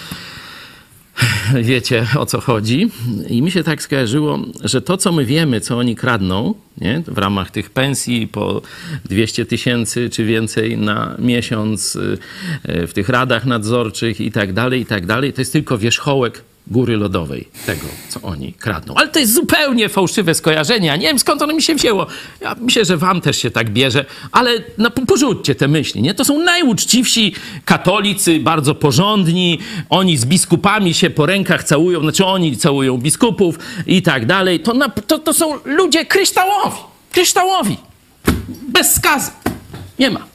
Wiecie, o co chodzi. I mi się tak skojarzyło, że to, co my wiemy, co oni kradną, nie? W ramach tych pensji po 200 000 czy więcej na miesiąc w tych radach nadzorczych i tak dalej, to jest tylko wierzchołek góry lodowej, tego, co oni kradną. Ale to jest zupełnie fałszywe skojarzenie. Ja nie wiem, skąd ono mi się wzięło. Ja myślę, że wam też się tak bierze, ale porzućcie te myśli, nie? To są najuczciwsi katolicy, bardzo porządni. Oni z biskupami się po rękach całują, znaczy oni całują biskupów i tak dalej. To są ludzie kryształowi. Kryształowi. Bez skazy. Nie ma.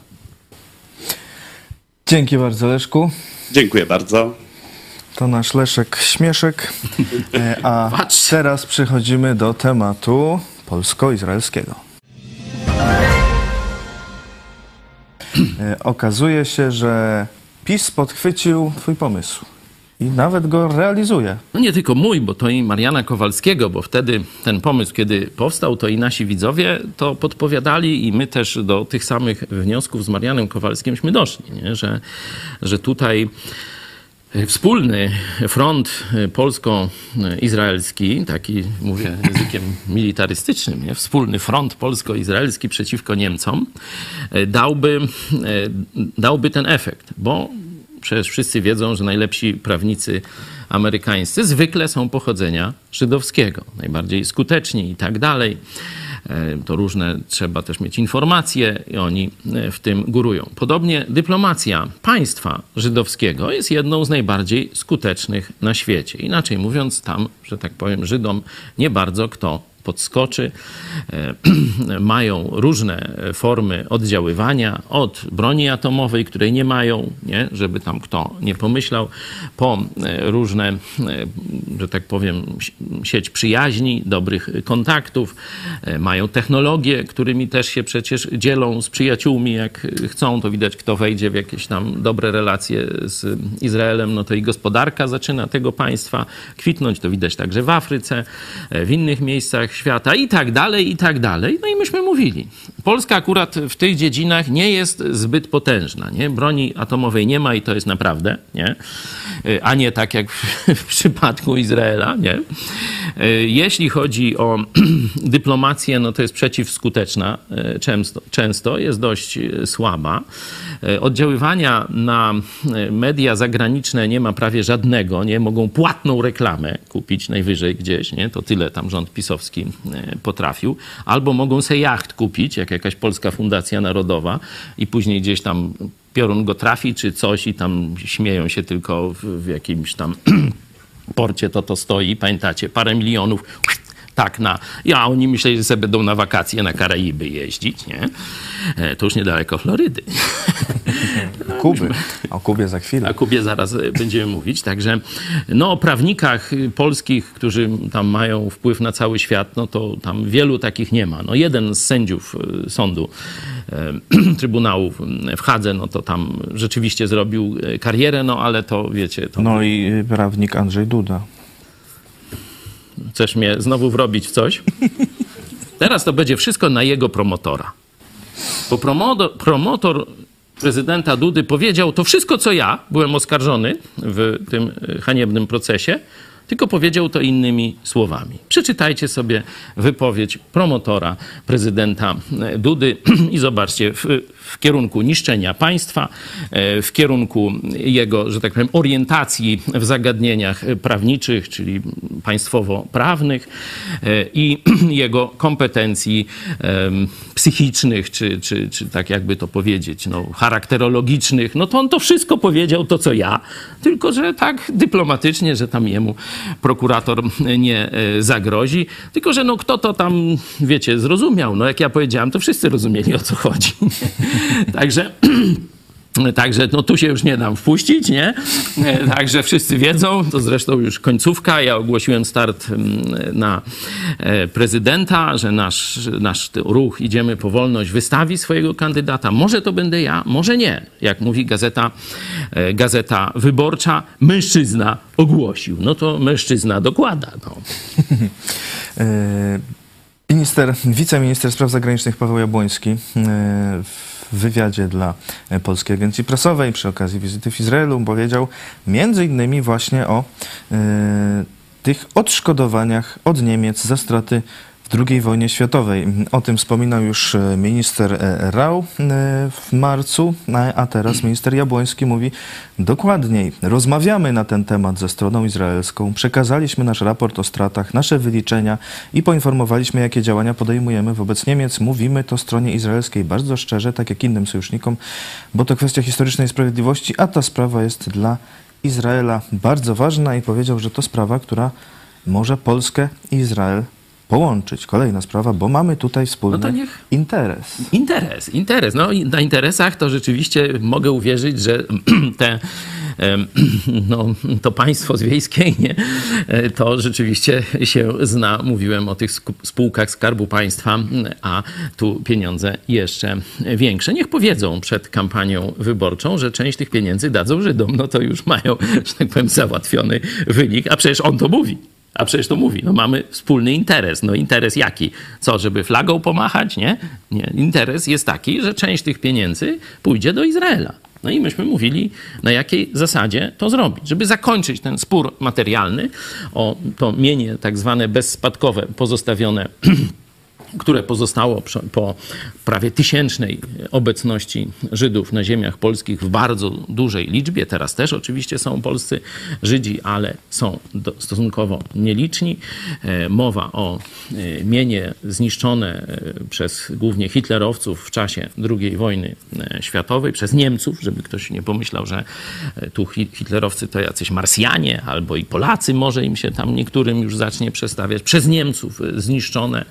Dzięki bardzo, Leszku. Dziękuję bardzo. To nasz Leszek Śmieszek. A Patrz. teraz przechodzimy do tematu polsko-izraelskiego. Okazuje się, że PiS podchwycił twój pomysł i nawet go realizuje. No nie tylko mój, bo to i Mariana Kowalskiego, bo wtedy ten pomysł, kiedy powstał, to i nasi widzowie to podpowiadali i my też do tych samych wniosków z Marianem Kowalskim doszli, nie? Że tutaj wspólny front polsko-izraelski, taki mówię językiem militarystycznym, nie? Wspólny front polsko-izraelski przeciwko Niemcom dałby ten efekt, bo przecież wszyscy wiedzą, że najlepsi prawnicy amerykańscy zwykle są pochodzenia żydowskiego, najbardziej skuteczni i tak dalej. To różne, trzeba też mieć informacje i oni w tym górują. Podobnie dyplomacja państwa żydowskiego jest jedną z najbardziej skutecznych na świecie. Inaczej mówiąc, tam, że tak powiem, Żydom nie bardzo kto podskoczy. Mają różne formy oddziaływania, od broni atomowej, której nie mają, nie? Żeby tam kto nie pomyślał, po różne, że tak powiem, sieć przyjaźni, dobrych kontaktów. Mają technologie, którymi też się przecież dzielą z przyjaciółmi, jak chcą. To widać, kto wejdzie w jakieś tam dobre relacje z Izraelem, no to i gospodarka zaczyna tego państwa kwitnąć. To widać także w Afryce, w innych miejscach świata i tak dalej, i tak dalej. No i myśmy mówili, Polska akurat w tych dziedzinach nie jest zbyt potężna, nie? Broni atomowej nie ma i to jest naprawdę, nie? A nie tak jak w przypadku Izraela, nie? Jeśli chodzi o dyplomację, no to jest przeciwskuteczna, często jest dość słaba. Oddziaływania na media zagraniczne nie ma prawie żadnego, nie? Mogą płatną reklamę kupić najwyżej gdzieś, nie? To tyle tam rząd pisowski potrafił. Albo mogą sobie jacht kupić, jak jakaś Polska Fundacja Narodowa i później gdzieś tam piorun go trafi czy coś i tam śmieją się tylko w jakimś tam porcie to stoi, pamiętacie, parę milionów tak ja oni myśleli, że sobie będą na wakacje na Karaiby jeździć, nie? To już niedaleko Florydy. Kuby. O Kubie za chwilę. O Kubie zaraz będziemy mówić. Także no, o prawnikach polskich, którzy tam mają wpływ na cały świat, no to tam wielu takich nie ma. No, jeden z sędziów sądu Trybunału w Hadze, no to tam rzeczywiście zrobił karierę, no ale to wiecie... To... No i prawnik Andrzej Duda. Chcesz mnie znowu wrobić w coś? Teraz to będzie wszystko na jego promotora. Bo promotor prezydenta Dudy powiedział to wszystko, co ja byłem oskarżony w tym haniebnym procesie, tylko powiedział to innymi słowami. Przeczytajcie sobie wypowiedź promotora prezydenta Dudy i zobaczcie, w kierunku niszczenia państwa, w kierunku jego, że tak powiem, orientacji w zagadnieniach prawniczych, czyli państwowo-prawnych i jego kompetencji psychicznych, czy tak jakby to powiedzieć, no, charakterologicznych, no to on to wszystko powiedział, to co ja, tylko że tak dyplomatycznie, że tam jemu prokurator nie zagrozi, tylko że no kto to tam, wiecie, zrozumiał, no jak ja powiedziałem, to wszyscy rozumieli, o co chodzi. Także no tu się już nie dam wpuścić, nie? Także wszyscy wiedzą, to zresztą już końcówka. Ja ogłosiłem start na prezydenta, że nasz ruch Idziemy po Wolność wystawi swojego kandydata. Może to będę ja, może nie. Jak mówi Gazeta Wyborcza, mężczyzna ogłosił. No to mężczyzna dokłada. No. Wiceminister spraw zagranicznych Paweł Jabłoński w wywiadzie dla Polskiej Agencji Prasowej przy okazji wizyty w Izraelu powiedział między innymi właśnie o tych odszkodowaniach od Niemiec za straty w II wojnie światowej. O tym wspominał już minister Rau w marcu, a teraz minister Jabłoński mówi dokładniej. Rozmawiamy na ten temat ze stroną izraelską, przekazaliśmy nasz raport o stratach, nasze wyliczenia i poinformowaliśmy, jakie działania podejmujemy wobec Niemiec. Mówimy to stronie izraelskiej bardzo szczerze, tak jak innym sojusznikom, bo to kwestia historycznej sprawiedliwości, a ta sprawa jest dla Izraela bardzo ważna i powiedział, że to sprawa, która może Polskę i Izrael połączyć. Kolejna sprawa, bo mamy tutaj wspólny interes. Interes. No i na interesach to rzeczywiście mogę uwierzyć, że to państwo zwiejskie, nie, to rzeczywiście się zna. Mówiłem o tych spółkach Skarbu Państwa, a tu pieniądze jeszcze większe. Niech powiedzą przed kampanią wyborczą, że część tych pieniędzy dadzą Żydom. No to już mają, że tak powiem, załatwiony wynik. A przecież on to mówi. No mamy wspólny interes. No interes jaki? Co, żeby flagą pomachać? Nie. Interes jest taki, że część tych pieniędzy pójdzie do Izraela. No i myśmy mówili, na jakiej zasadzie to zrobić. Żeby zakończyć ten spór materialny o to mienie tak zwane bezspadkowe pozostawione które pozostało po prawie tysięcznej obecności Żydów na ziemiach polskich w bardzo dużej liczbie. Teraz też oczywiście są polscy Żydzi, ale są stosunkowo nieliczni. Mowa o mienie zniszczone przez głównie hitlerowców w czasie II wojny światowej, przez Niemców, żeby ktoś nie pomyślał, że tu hitlerowcy to jacyś Marsjanie, albo i Polacy może im się tam niektórym już zacznie przestawiać. Przez Niemców zniszczone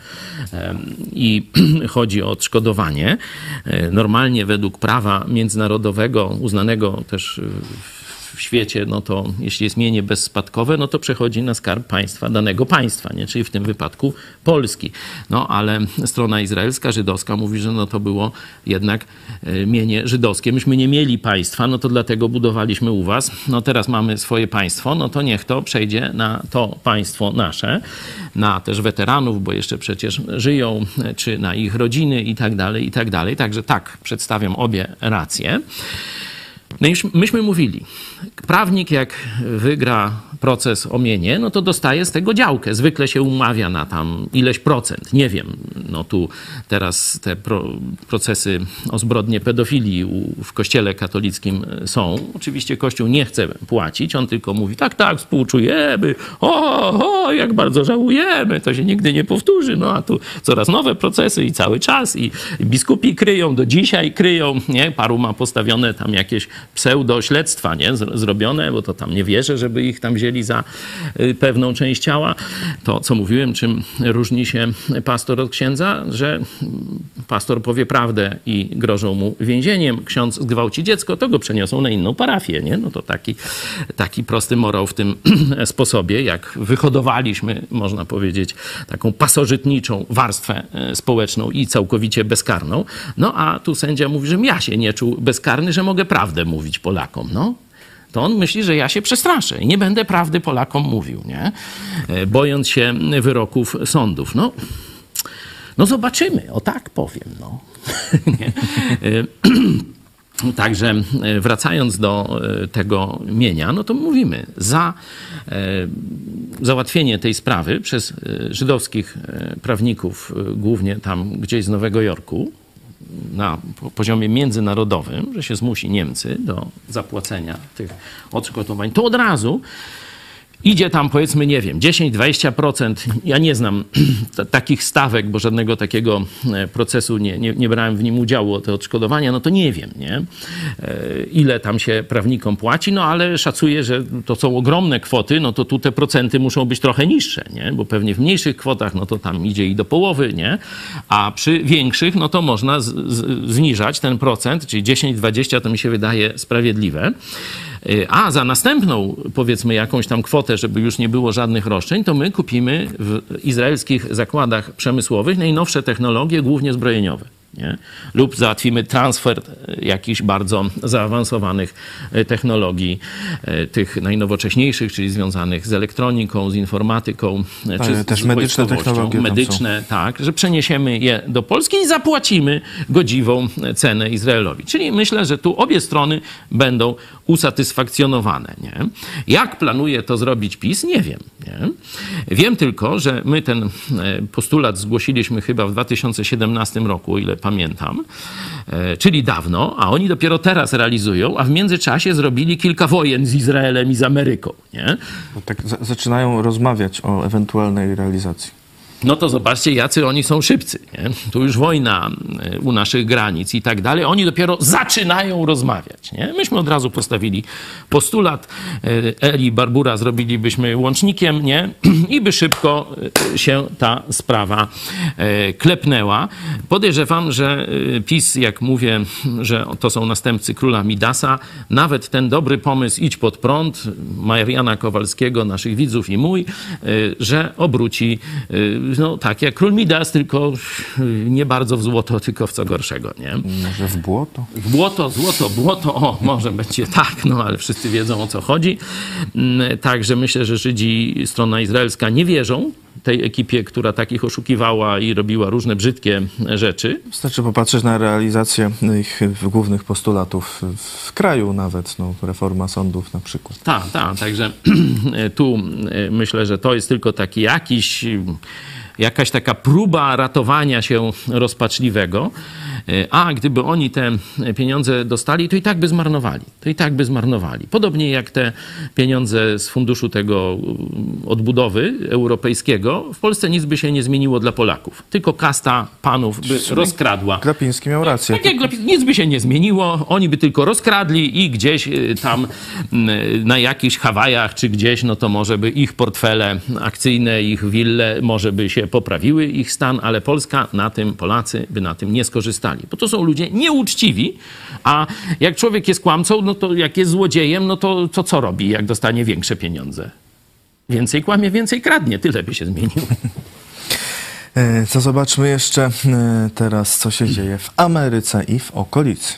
i chodzi o odszkodowanie. Normalnie według prawa międzynarodowego, uznanego też w świecie, no to jeśli jest mienie bezspadkowe, no to przechodzi na skarb państwa, danego państwa, nie? Czyli w tym wypadku Polski. No ale strona izraelska, żydowska mówi, że no to było jednak mienie żydowskie. Myśmy nie mieli państwa, no to dlatego budowaliśmy u was. No teraz mamy swoje państwo, no to niech to przejdzie na to państwo nasze, na też weteranów, bo jeszcze przecież żyją, czy na ich rodziny i tak dalej, i tak dalej. Także tak, przedstawiam obie racje. No i myśmy mówili, prawnik jak wygra proces o mienie, no to dostaje z tego działkę. Zwykle się umawia na tam ileś procent. Nie wiem, no tu teraz te procesy o zbrodnie pedofilii w kościele katolickim są. Oczywiście Kościół nie chce płacić, on tylko mówi tak, współczujemy, jak bardzo żałujemy, to się nigdy nie powtórzy. No a tu coraz nowe procesy i cały czas i biskupi kryją, do dzisiaj kryją, nie? Paru ma postawione tam jakieś pseudośledztwa, nie? Zrobione, bo to tam nie wierzę, żeby ich tam wzięli za pewną część ciała. To, co mówiłem, czym różni się pastor od księdza, że pastor powie prawdę i grożą mu więzieniem. Ksiądz zgwałci dziecko, to go przeniosą na inną parafię, nie? No to taki prosty morał w tym sposobie, jak wyhodowaliśmy, można powiedzieć, taką pasożytniczą warstwę społeczną i całkowicie bezkarną. No a tu sędzia mówi, że ja się nie czuł bezkarny, że mogę prawdę mówić Polakom, no. To on myśli, że ja się przestraszę i nie będę prawdy Polakom mówił, nie? Bojąc się wyroków sądów. No zobaczymy, o tak powiem, no. Także wracając do tego mienia, no to mówimy, za załatwienie tej sprawy przez żydowskich prawników, głównie tam gdzieś z Nowego Jorku, na poziomie międzynarodowym, że się zmusi Niemcy do zapłacenia tych odszkodowań, to od razu idzie tam, powiedzmy, nie wiem, 10-20%. Ja nie znam takich stawek, bo żadnego takiego procesu nie brałem w nim udziału o te odszkodowania, no to nie wiem, nie? Ile tam się prawnikom płaci, no ale szacuję, że to są ogromne kwoty, no to tu te procenty muszą być trochę niższe, nie? Bo pewnie w mniejszych kwotach, no to tam idzie i do połowy, nie? A przy większych, no to można zniżać ten procent, czyli 10-20 to mi się wydaje sprawiedliwe. A za następną, powiedzmy, jakąś tam kwotę, żeby już nie było żadnych roszczeń, to my kupimy w izraelskich zakładach przemysłowych najnowsze technologie, głównie zbrojeniowe. Nie? Lub załatwimy transfer jakichś bardzo zaawansowanych technologii, tych najnowocześniejszych, czyli związanych z elektroniką, z informatyką, czy też z medyczne technologie medyczne, tak, że przeniesiemy je do Polski i zapłacimy godziwą cenę Izraelowi. Czyli myślę, że tu obie strony będą usatysfakcjonowane. Nie? Jak planuje to zrobić PiS? Nie wiem. Nie? Wiem tylko, że my ten postulat zgłosiliśmy chyba w 2017 roku, o ile pamiętam, czyli dawno, a oni dopiero teraz realizują, a w międzyczasie zrobili kilka wojen z Izraelem i z Ameryką. Nie? No tak zaczynają rozmawiać o ewentualnej realizacji. No to zobaczcie, jacy oni są szybcy. Nie? Tu już wojna u naszych granic i tak dalej. Oni dopiero zaczynają rozmawiać. Nie? Myśmy od razu postawili postulat. Eli Barbura zrobilibyśmy łącznikiem, nie? I by szybko się ta sprawa klepnęła. Podejrzewam, że PiS, jak mówię, że to są następcy króla Midasa, nawet ten dobry pomysł idź pod prąd Mariana Kowalskiego, naszych widzów i mój, że obróci no tak, jak król Midas, tylko nie bardzo w złoto, tylko w co gorszego, nie? Może w błoto? W błoto, złoto, błoto, o, może będzie tak, no ale wszyscy wiedzą, o co chodzi. Także myślę, że Żydzi, strona izraelska nie wierzą tej ekipie, która takich oszukiwała i robiła różne brzydkie rzeczy. Wystarczy popatrzeć na realizację ich głównych postulatów w kraju nawet, no, reforma sądów na przykład. Tak, także tu myślę, że to jest tylko taki jakaś taka próba ratowania się rozpaczliwego, a gdyby oni te pieniądze dostali, to i tak by zmarnowali. Podobnie jak te pieniądze z funduszu tego odbudowy europejskiego, w Polsce nic by się nie zmieniło dla Polaków. Tylko kasta panów by rozkradła. Glapiński miał rację. Tak jak Glapiński, nic by się nie zmieniło, oni by tylko rozkradli i gdzieś tam na jakichś Hawajach czy gdzieś, no to może by ich portfele akcyjne, ich wille, może by się poprawiły ich stan, ale Polska na tym, Polacy by na tym nie skorzystali. Bo to są ludzie nieuczciwi, a jak człowiek jest kłamcą, no to jak jest złodziejem, no to co robi, jak dostanie większe pieniądze? Więcej kłamie, więcej kradnie. Tyle by się zmieniło. Co zobaczmy jeszcze teraz, co się dzieje w Ameryce i w okolicy.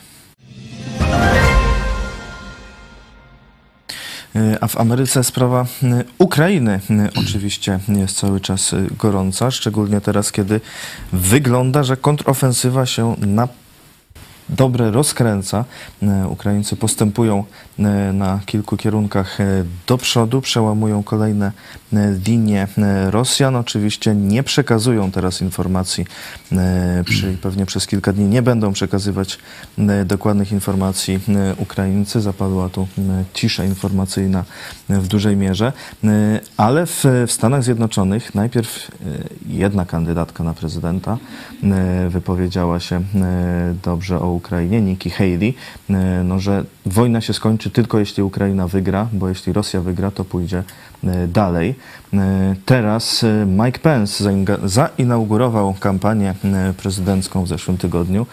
A w Ameryce sprawa Ukrainy oczywiście jest cały czas gorąca, szczególnie teraz, kiedy wygląda, że kontrofensywa się na dobre rozkręca. Ukraińcy postępują na kilku kierunkach do przodu, przełamują kolejne linie Rosjan. Oczywiście nie przekazują teraz informacji, pewnie przez kilka dni nie będą przekazywać dokładnych informacji Ukraińcy. Zapadła tu cisza informacyjna w dużej mierze, ale w Stanach Zjednoczonych najpierw jedna kandydatka na prezydenta wypowiedziała się dobrze o Ukrainie, Nikki Haley, no, że wojna się skończy tylko jeśli Ukraina wygra, bo jeśli Rosja wygra, to pójdzie dalej. Teraz Mike Pence zainaugurował kampanię prezydencką w zeszłym tygodniu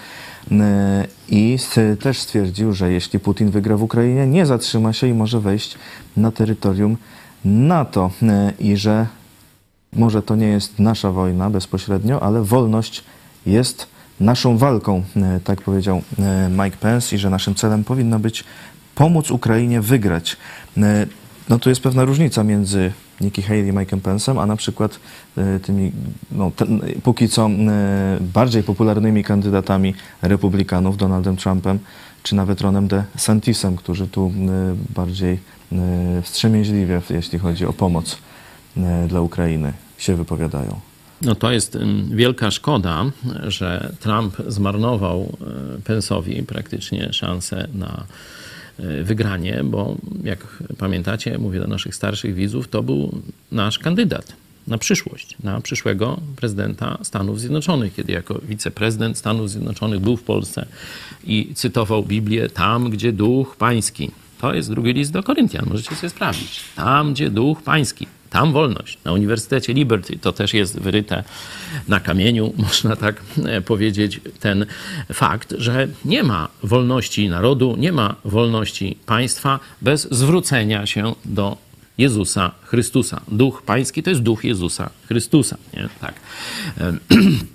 i też stwierdził, że jeśli Putin wygra w Ukrainie, nie zatrzyma się i może wejść na terytorium NATO i że może to nie jest nasza wojna bezpośrednio, ale wolność jest naszą walką, tak powiedział Mike Pence, i że naszym celem powinno być pomóc Ukrainie wygrać. No tu jest pewna różnica między Nikki Haley i Mike'em Pence'em, a na przykład tymi póki co bardziej popularnymi kandydatami republikanów, Donaldem Trumpem, czy nawet Ronem DeSantisem, którzy tu bardziej wstrzemięźliwie, jeśli chodzi o pomoc dla Ukrainy, się wypowiadają. No to jest wielka szkoda, że Trump zmarnował Pence'owi praktycznie szansę na wygranie, bo jak pamiętacie, mówię do naszych starszych widzów, to był nasz kandydat na przyszłość, na przyszłego prezydenta Stanów Zjednoczonych, kiedy jako wiceprezydent Stanów Zjednoczonych był w Polsce i cytował Biblię tam, gdzie Duch Pański. To jest drugi list do Koryntian, możecie sobie sprawdzić. Tam, gdzie Duch Pański. Tam wolność. Na Uniwersytecie Liberty to też jest wyryte na kamieniu, można tak powiedzieć, ten fakt, że nie ma wolności narodu, nie ma wolności państwa bez zwrócenia się do Jezusa Chrystusa. Duch Pański to jest Duch Jezusa Chrystusa. Nie? Tak.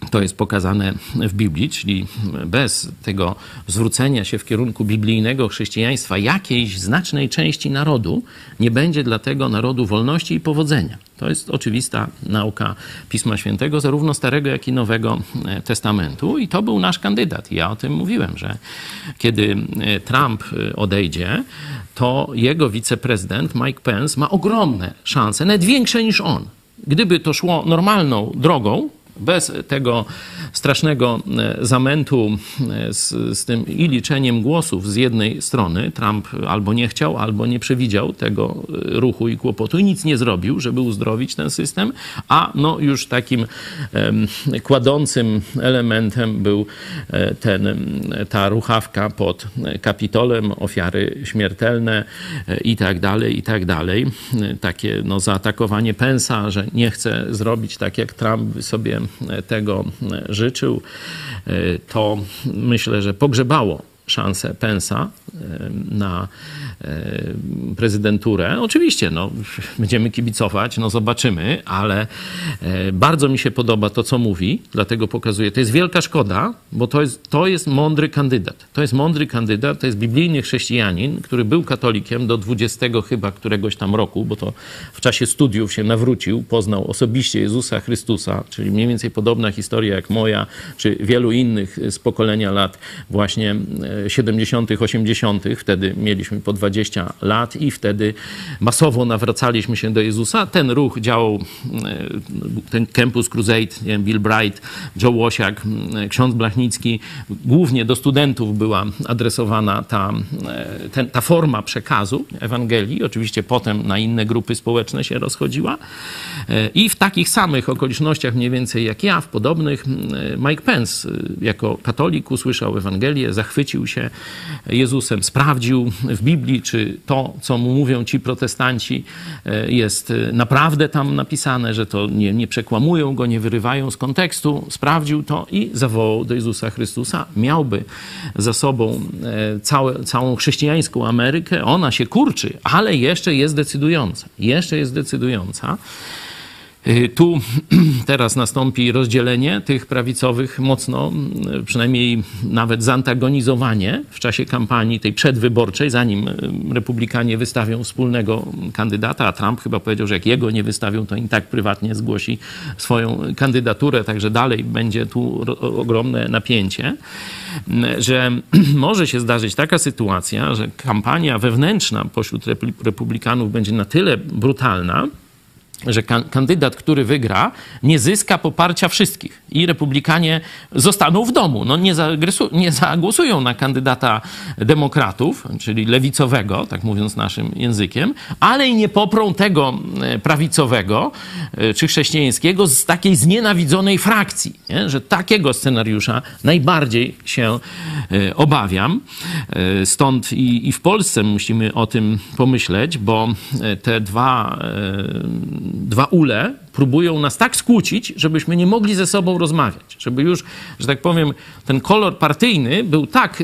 To jest pokazane w Biblii, czyli bez tego zwrócenia się w kierunku biblijnego chrześcijaństwa jakiejś znacznej części narodu nie będzie dla tego narodu wolności i powodzenia. To jest oczywista nauka Pisma Świętego, zarówno Starego, jak i Nowego Testamentu. I to był nasz kandydat. Ja o tym mówiłem, że kiedy Trump odejdzie, to jego wiceprezydent Mike Pence ma ogromne szanse, nawet większe niż on. Gdyby to szło normalną drogą, bez tego strasznego zamętu z tym i liczeniem głosów z jednej strony, Trump albo nie chciał, albo nie przewidział tego ruchu i kłopotu i nic nie zrobił, żeby uzdrowić ten system, a no już takim kładącym elementem był ta ruchawka pod Kapitolem, ofiary śmiertelne i tak dalej, i tak dalej. Takie no, zaatakowanie Pence'a, że nie chce zrobić tak, jak Trump sobie tego życzył, to myślę, że pogrzebało szansę Pence'a na prezydenturę. Oczywiście, no, będziemy kibicować, no zobaczymy, ale bardzo mi się podoba to, co mówi, dlatego pokazuję, to jest wielka szkoda, bo to jest mądry kandydat. To jest mądry kandydat, to jest biblijny chrześcijanin, który był katolikiem do 20 chyba któregoś tam roku, bo to w czasie studiów się nawrócił, poznał osobiście Jezusa Chrystusa, czyli mniej więcej podobna historia jak moja, czy wielu innych z pokolenia lat właśnie 70., 80., wtedy mieliśmy po 20 lat i wtedy masowo nawracaliśmy się do Jezusa. Ten ruch działał, ten Campus Crusade, Bill Bright, Joe Łosiak, ksiądz Blachnicki. Głównie do studentów była adresowana ta forma przekazu Ewangelii. Oczywiście potem na inne grupy społeczne się rozchodziła. I w takich samych okolicznościach mniej więcej jak ja, w podobnych, Mike Pence jako katolik usłyszał Ewangelię, zachwycił się Jezusem, sprawdził w Biblii, czy to, co mu mówią ci protestanci, jest naprawdę tam napisane, że to nie przekłamują go, nie wyrywają z kontekstu. Sprawdził to i zawołał do Jezusa Chrystusa. Miałby za sobą całą chrześcijańską Amerykę. Ona się kurczy, ale jeszcze jest decydująca. Jeszcze jest decydująca. Tu teraz nastąpi rozdzielenie tych prawicowych mocno, przynajmniej nawet zantagonizowanie w czasie kampanii tej przedwyborczej, zanim republikanie wystawią wspólnego kandydata, a Trump chyba powiedział, że jak jego nie wystawią, to i tak prywatnie zgłosi swoją kandydaturę, także dalej będzie tu ogromne napięcie, że może się zdarzyć taka sytuacja, że kampania wewnętrzna pośród republikanów będzie na tyle brutalna, że kandydat, który wygra, nie zyska poparcia wszystkich i republikanie zostaną w domu. No nie zagłosują na kandydata demokratów, czyli lewicowego, tak mówiąc naszym językiem, ale i nie poprą tego prawicowego czy chrześcijańskiego z takiej znienawidzonej frakcji. Nie? Że takiego scenariusza najbardziej się obawiam. Stąd i w Polsce musimy o tym pomyśleć, bo te dwa ule próbują nas tak skłócić, żebyśmy nie mogli ze sobą rozmawiać. Żeby już, że tak powiem, ten kolor partyjny był tak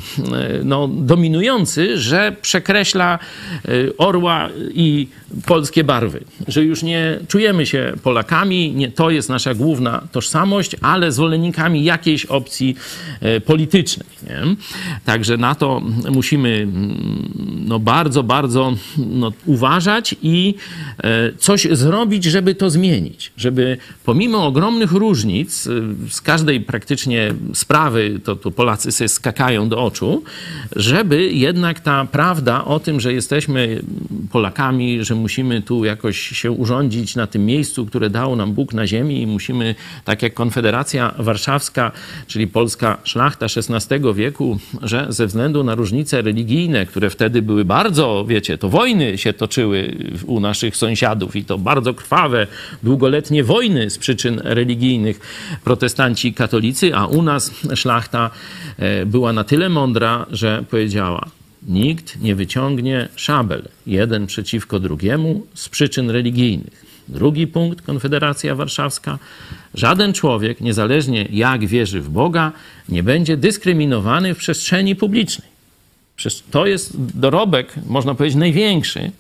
dominujący, że przekreśla orła i polskie barwy. Że już nie czujemy się Polakami, nie to jest nasza główna tożsamość, ale zwolennikami jakiejś opcji politycznej. Nie? Także na to musimy bardzo, bardzo uważać i coś zrobić, żeby to zmienić. Żeby pomimo ogromnych różnic z każdej praktycznie sprawy, to Polacy sobie skakają do oczu, żeby jednak ta prawda o tym, że jesteśmy Polakami, że musimy tu jakoś się urządzić na tym miejscu, które dał nam Bóg na ziemi i musimy, tak jak Konfederacja Warszawska, czyli polska szlachta XVI wieku, że ze względu na różnice religijne, które wtedy były bardzo, wiecie, to wojny się toczyły u naszych sąsiadów i to bardzo krwawe, długoletnie wojny z przyczyn religijnych, protestanci i katolicy, a u nas szlachta była na tyle mądra, że powiedziała: nikt nie wyciągnie szabel jeden przeciwko drugiemu z przyczyn religijnych. Drugi punkt, Konfederacja Warszawska. Żaden człowiek, niezależnie jak wierzy w Boga, nie będzie dyskryminowany w przestrzeni publicznej. To jest dorobek, można powiedzieć, największy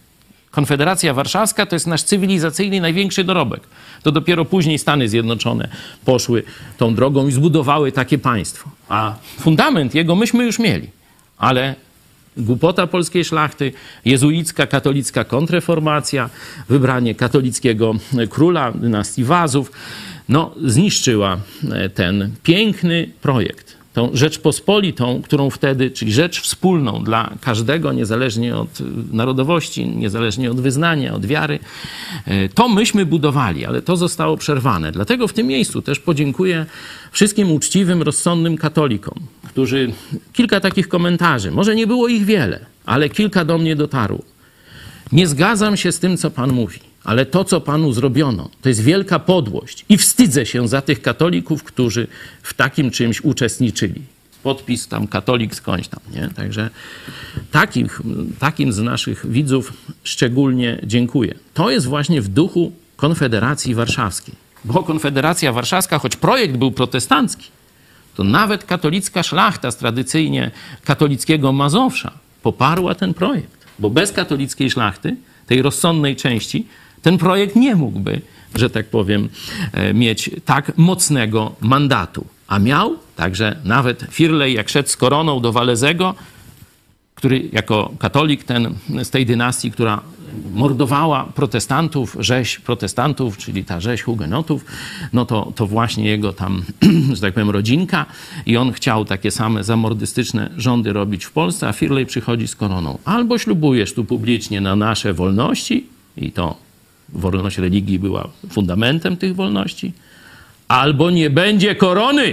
Konfederacja Warszawska to jest nasz cywilizacyjny największy dorobek. To dopiero później Stany Zjednoczone poszły tą drogą i zbudowały takie państwo. A fundament jego myśmy już mieli. Ale głupota polskiej szlachty, jezuicka, katolicka kontrreformacja, wybranie katolickiego króla dynastii Wazów, no, zniszczyła ten piękny projekt. Tą Rzeczpospolitą, którą wtedy, czyli rzecz wspólną dla każdego, niezależnie od narodowości, niezależnie od wyznania, od wiary, to myśmy budowali, ale to zostało przerwane. Dlatego w tym miejscu też podziękuję wszystkim uczciwym, rozsądnym katolikom, którzy kilka takich komentarzy, może nie było ich wiele, ale kilka do mnie dotarło. Nie zgadzam się z tym, co Pan mówi, ale to, co Panu zrobiono, to jest wielka podłość i wstydzę się za tych katolików, którzy w czymś uczestniczyli. Podpis tam katolik skądś tam, nie? Także takim z naszych widzów szczególnie dziękuję. To jest właśnie w duchu Konfederacji Warszawskiej. Bo Konfederacja Warszawska, choć projekt był protestancki, to nawet katolicka szlachta z tradycyjnie katolickiego Mazowsza poparła ten projekt. Bo bez katolickiej szlachty, tej rozsądnej części, ten projekt nie mógłby, że tak powiem, mieć tak mocnego mandatu. A miał, także nawet Firlej, jak szedł z koroną do Walezego, który jako katolik z tej dynastii, która mordowała protestantów, rzeź protestantów, czyli ta rzeź hugenotów, no to właśnie jego tam, że tak powiem, rodzinka i on chciał takie same zamordystyczne rządy robić w Polsce, a Firlej przychodzi z koroną. Albo ślubujesz tu publicznie na nasze wolności i to wolność religii była fundamentem tych wolności, albo nie będzie korony.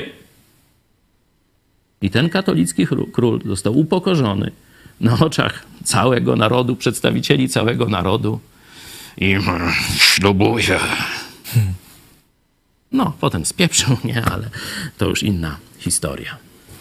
I ten katolicki król został upokorzony na oczach całego narodu, przedstawicieli całego narodu i ślubuje. No, potem spieprzył, nie, ale to już inna historia.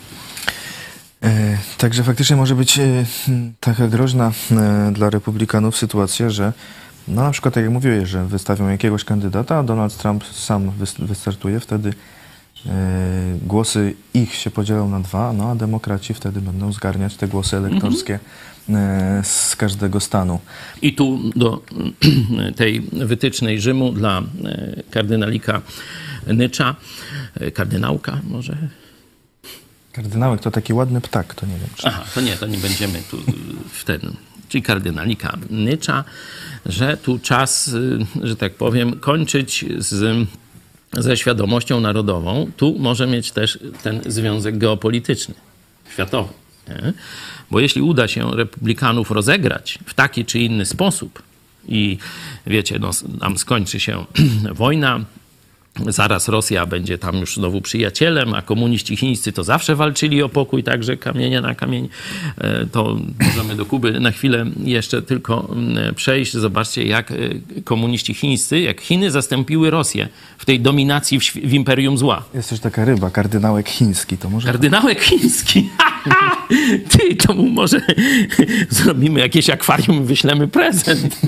Także faktycznie może być taka groźna dla republikanów sytuacja, że no na przykład, tak jak mówiłeś, że wystawią jakiegoś kandydata, a Donald Trump sam wystartuje, wtedy głosy ich się podzielą na dwa, no a demokraci wtedy będą zgarniać te głosy elektorskie z każdego stanu. I tu do tej wytycznej Rzymu dla kardynalika Nycza, kardynałka może? Kardynałek to taki ładny ptak, to nie wiem. Czy... Aha, to nie będziemy tu w ten... Czyli kardynalika Nycza, że tu czas, że tak powiem, kończyć ze świadomością narodową. Tu może mieć też ten związek geopolityczny, światowy. Nie? Bo jeśli uda się republikanów rozegrać w taki czy inny sposób i wiecie, no, tam skończy się wojna, zaraz Rosja będzie tam już znowu przyjacielem, a komuniści chińscy to zawsze walczyli o pokój, także kamienie na kamień. To możemy do Kuby na chwilę jeszcze tylko przejść. Zobaczcie, jak komuniści chińscy, jak Chiny zastąpiły Rosję w tej dominacji w imperium zła. Jest też taka ryba, kardynałek chiński. To może... Kardynałek chiński. Ty, to mu może zrobimy jakieś akwarium i wyślemy prezent.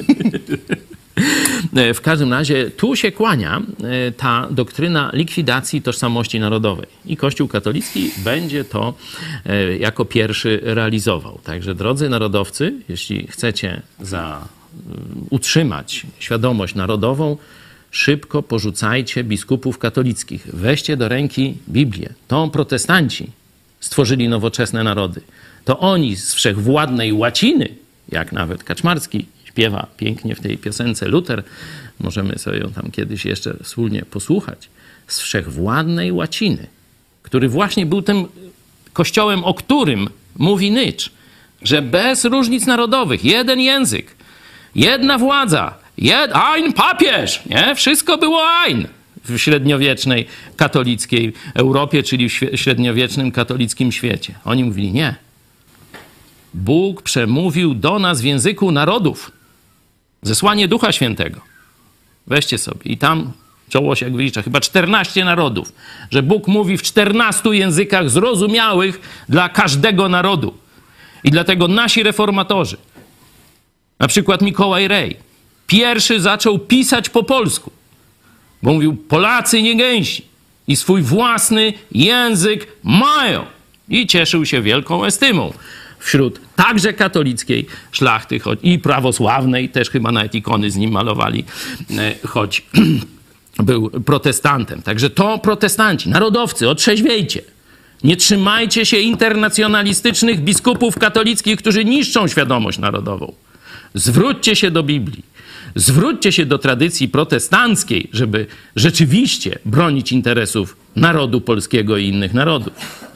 W każdym razie tu się kłania ta doktryna likwidacji tożsamości narodowej. I Kościół katolicki będzie to jako pierwszy realizował. Także drodzy narodowcy, jeśli chcecie utrzymać świadomość narodową, szybko porzucajcie biskupów katolickich. Weźcie do ręki Biblię. To protestanci stworzyli nowoczesne narody. To oni z wszechwładnej łaciny, jak nawet Kaczmarski śpiewa pięknie w tej piosence Luter, możemy sobie ją tam kiedyś jeszcze wspólnie posłuchać, z wszechwładnej łaciny, który właśnie był tym kościołem, o którym mówi Nycz, że bez różnic narodowych, jeden język, jedna władza, ein papież, nie? Wszystko było ein w średniowiecznej katolickiej Europie, czyli w średniowiecznym katolickim świecie. Oni mówili nie. Bóg przemówił do nas w języku narodów. Zesłanie Ducha Świętego. Weźcie sobie. I tam czoło się jak wylicza. Chyba 14 narodów. Że Bóg mówi w 14 językach zrozumiałych dla każdego narodu. I dlatego nasi reformatorzy, na przykład Mikołaj Rej, pierwszy zaczął pisać po polsku. Bo mówił, Polacy nie gęsi. I swój własny język mają. I cieszył się wielką estymą wśród także katolickiej szlachty i prawosławnej, też chyba nawet ikony z nim malowali, choć był protestantem. Także to protestanci, narodowcy, otrzeźwiejcie. Nie trzymajcie się internacjonalistycznych biskupów katolickich, którzy niszczą świadomość narodową. Zwróćcie się do Biblii. Zwróćcie się do tradycji protestanckiej, żeby rzeczywiście bronić interesów narodu polskiego i innych narodów.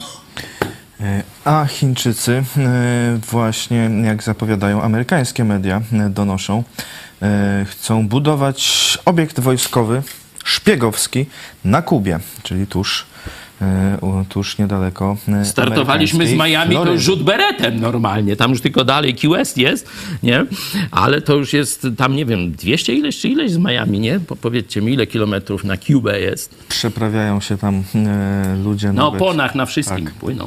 A Chińczycy właśnie, jak zapowiadają amerykańskie media, donoszą, chcą budować obiekt wojskowy szpiegowski na Kubie, czyli tuż niedaleko Startowaliśmy z Miami, Florydy. to już rzut beretem normalnie. Tam już tylko dalej Key West jest, nie? Ale to już jest tam, nie wiem, 200 ileś czy ileś z Miami, nie? Powiedzcie mi, ile kilometrów na Kubę jest? Przeprawiają się tam ludzie. Na nawet, oponach, na wszystkim tak, płyną.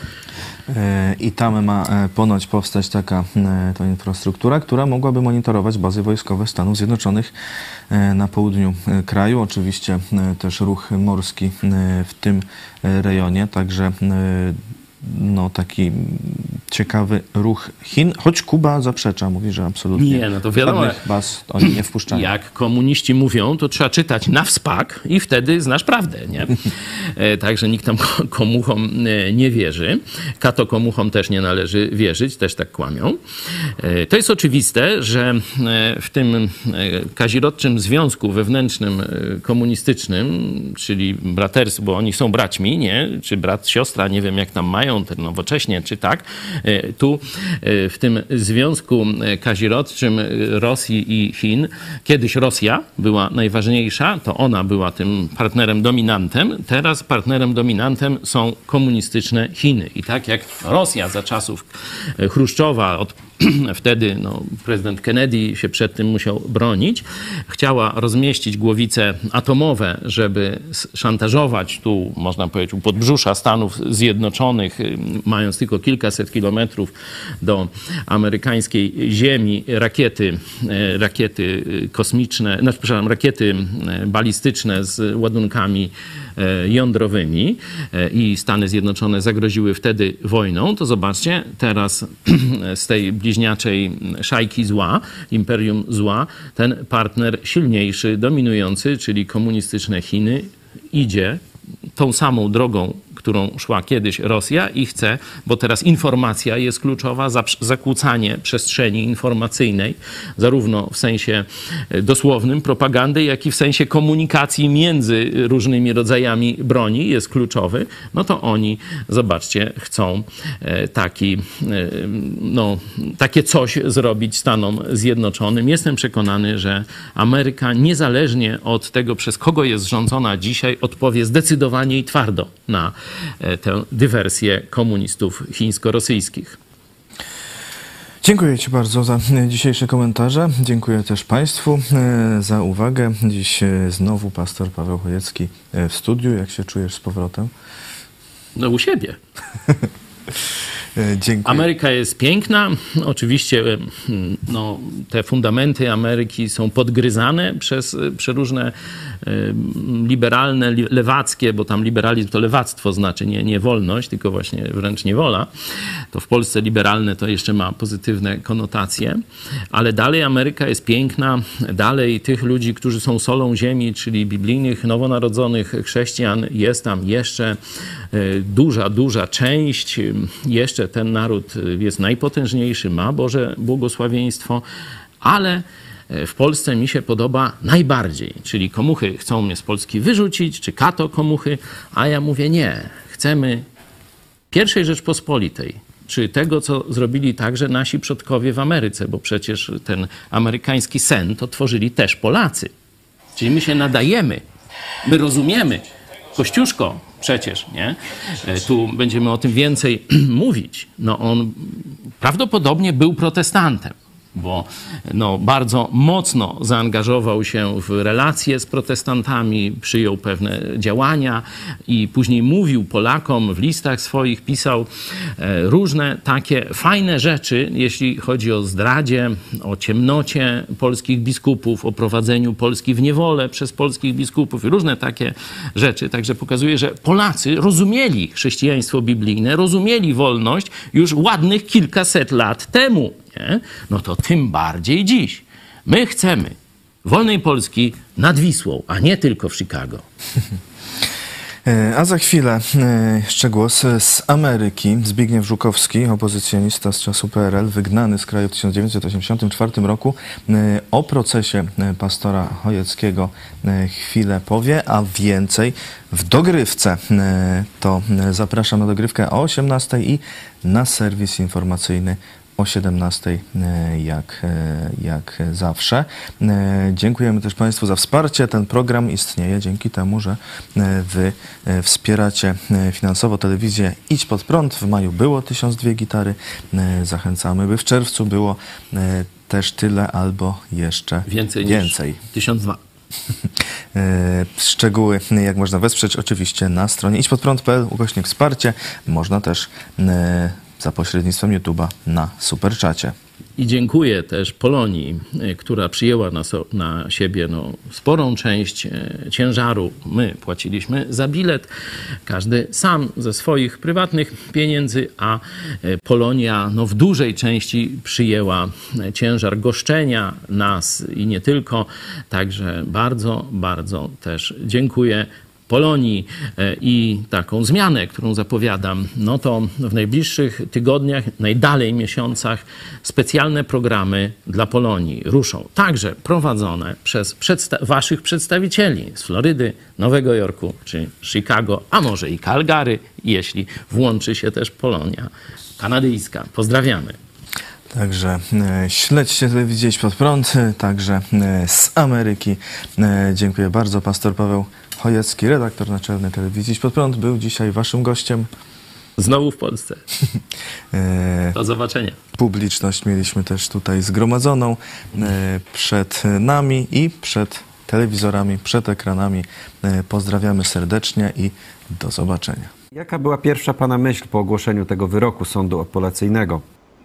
I tam ma ponoć powstać taka to infrastruktura, która mogłaby monitorować bazy wojskowe Stanów Zjednoczonych na południu kraju. Oczywiście też ruch morski w tym rejonie, także no, taki ciekawy ruch Chin, choć Kuba zaprzecza, mówi, że absolutnie Nie, no to wiadomo, żadnych baz oni nie wpuszczają. Jak komuniści mówią, to trzeba czytać na wspak i wtedy znasz prawdę, nie? Także nikt tam komuchom nie wierzy. Katokomuchom też nie należy wierzyć, też tak kłamią. To jest oczywiste, że w tym kazirodczym związku wewnętrznym komunistycznym, czyli braterstwo, bo oni są braćmi, nie? Czy brat, siostra, nie wiem jak tam mają, nowocześnie, czy tak, tu w tym związku kazirodczym Rosji i Chin, kiedyś Rosja była najważniejsza, to ona była tym partnerem dominantem, teraz partnerem dominantem są komunistyczne Chiny. I tak jak Rosja za czasów Chruszczowa, wtedy prezydent Kennedy się przed tym musiał bronić, chciała rozmieścić głowice atomowe, żeby szantażować tu, można powiedzieć, u podbrzusza Stanów Zjednoczonych, mając tylko kilkaset kilometrów do amerykańskiej ziemi, rakiety kosmiczne, rakiety balistyczne z ładunkami jądrowymi i Stany Zjednoczone zagroziły wtedy wojną, to zobaczcie, teraz z tej bliźniaczej szajki zła, imperium zła, ten partner silniejszy, dominujący, czyli komunistyczne Chiny, idzie tą samą drogą, którą szła kiedyś Rosja i chce, bo teraz informacja jest kluczowa, zakłócanie przestrzeni informacyjnej, zarówno w sensie dosłownym propagandy, jak i w sensie komunikacji między różnymi rodzajami broni jest kluczowy, no to oni, zobaczcie, chcą takie coś zrobić Stanom Zjednoczonym. Jestem przekonany, że Ameryka, niezależnie od tego, przez kogo jest rządzona dzisiaj, odpowie zdecydowanie i twardo na tę dywersję komunistów chińsko-rosyjskich. Dziękuję Ci bardzo za dzisiejsze komentarze. Dziękuję też Państwu za uwagę. Dziś znowu pastor Paweł Chojecki w studiu. Jak się czujesz z powrotem? No u siebie. Dziękuję. Ameryka jest piękna. Oczywiście te fundamenty Ameryki są podgryzane przez przeróżne liberalne, lewackie, bo tam liberalizm to lewactwo znaczy, nie wolność, tylko właśnie wręcz niewola. To w Polsce liberalne to jeszcze ma pozytywne konotacje, ale dalej Ameryka jest piękna, dalej tych ludzi, którzy są solą ziemi, czyli biblijnych, nowonarodzonych chrześcijan, jest tam jeszcze duża część. Jeszcze ten naród jest najpotężniejszy, ma Boże błogosławieństwo, ale w Polsce mi się podoba najbardziej, czyli komuchy chcą mnie z Polski wyrzucić, czy kato komuchy, a ja mówię nie, chcemy pierwszej Rzeczpospolitej, czy tego, co zrobili także nasi przodkowie w Ameryce, bo przecież ten amerykański sen to tworzyli też Polacy. Czyli my się nadajemy, my rozumiemy. Kościuszko przecież, nie? Tu będziemy o tym więcej mówić. No on prawdopodobnie był protestantem. bo no, bardzo mocno zaangażował się w relacje z protestantami, przyjął pewne działania i później mówił Polakom, w listach swoich pisał różne takie fajne rzeczy, jeśli chodzi o zdradzie, o ciemnocie polskich biskupów, o prowadzeniu Polski w niewolę przez polskich biskupów i różne takie rzeczy. Także pokazuje, że Polacy rozumieli chrześcijaństwo biblijne, rozumieli wolność już ładnych kilkaset lat temu. Nie? No to tym bardziej dziś. My chcemy wolnej Polski nad Wisłą, a nie tylko w Chicago. A za chwilę jeszcze głos z Ameryki. Zbigniew Żukowski, opozycjonista z czasu PRL, wygnany z kraju w 1984 roku, o procesie pastora Chojeckiego chwilę powie, a więcej w dogrywce. To zapraszam na dogrywkę o 18:00 i na serwis informacyjny o 17:00, jak zawsze. Dziękujemy też Państwu za wsparcie. Ten program istnieje dzięki temu, że Wy wspieracie finansowo telewizję Idź Pod Prąd. W maju było 1002 gitary. Zachęcamy, by w czerwcu było też tyle albo jeszcze więcej. 1002. Szczegóły, jak można wesprzeć, oczywiście na stronie idźpodprąd.pl/wsparcie. Można też za pośrednictwem YouTube'a na Superczacie. I dziękuję też Polonii, która przyjęła na siebie sporą część ciężaru. My płaciliśmy za bilet, każdy sam ze swoich prywatnych pieniędzy, a Polonia w dużej części przyjęła ciężar goszczenia nas i nie tylko. Także bardzo, bardzo też dziękuję Polonii i taką zmianę, którą zapowiadam, no to w najbliższych tygodniach, najdalej miesiącach specjalne programy dla Polonii ruszą. Także prowadzone przez waszych przedstawicieli z Florydy, Nowego Jorku czy Chicago, a może i Calgary, jeśli włączy się też Polonia kanadyjska. Pozdrawiamy. Także śledźcie telewizję Idź Pod Prąd, także z Ameryki. Dziękuję bardzo. Pastor Paweł Chojecki, redaktor naczelny telewizji Idź Pod Prąd, był dzisiaj waszym gościem. Znowu w Polsce. Do zobaczenia. Publiczność mieliśmy też tutaj zgromadzoną przed nami i przed telewizorami, przed ekranami. Pozdrawiamy serdecznie i do zobaczenia. Jaka była pierwsza pana myśl po ogłoszeniu tego wyroku sądu apelacyjnego?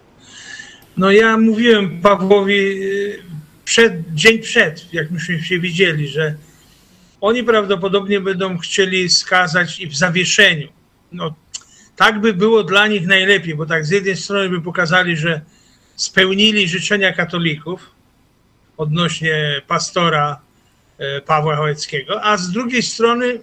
No ja mówiłem Pawłowi dzień przed, jak myśmy się widzieli, że oni prawdopodobnie będą chcieli skazać i w zawieszeniu. No, tak by było dla nich najlepiej, bo tak z jednej strony by pokazali, że spełnili życzenia katolików odnośnie pastora Pawła Chojeckiego, a z drugiej strony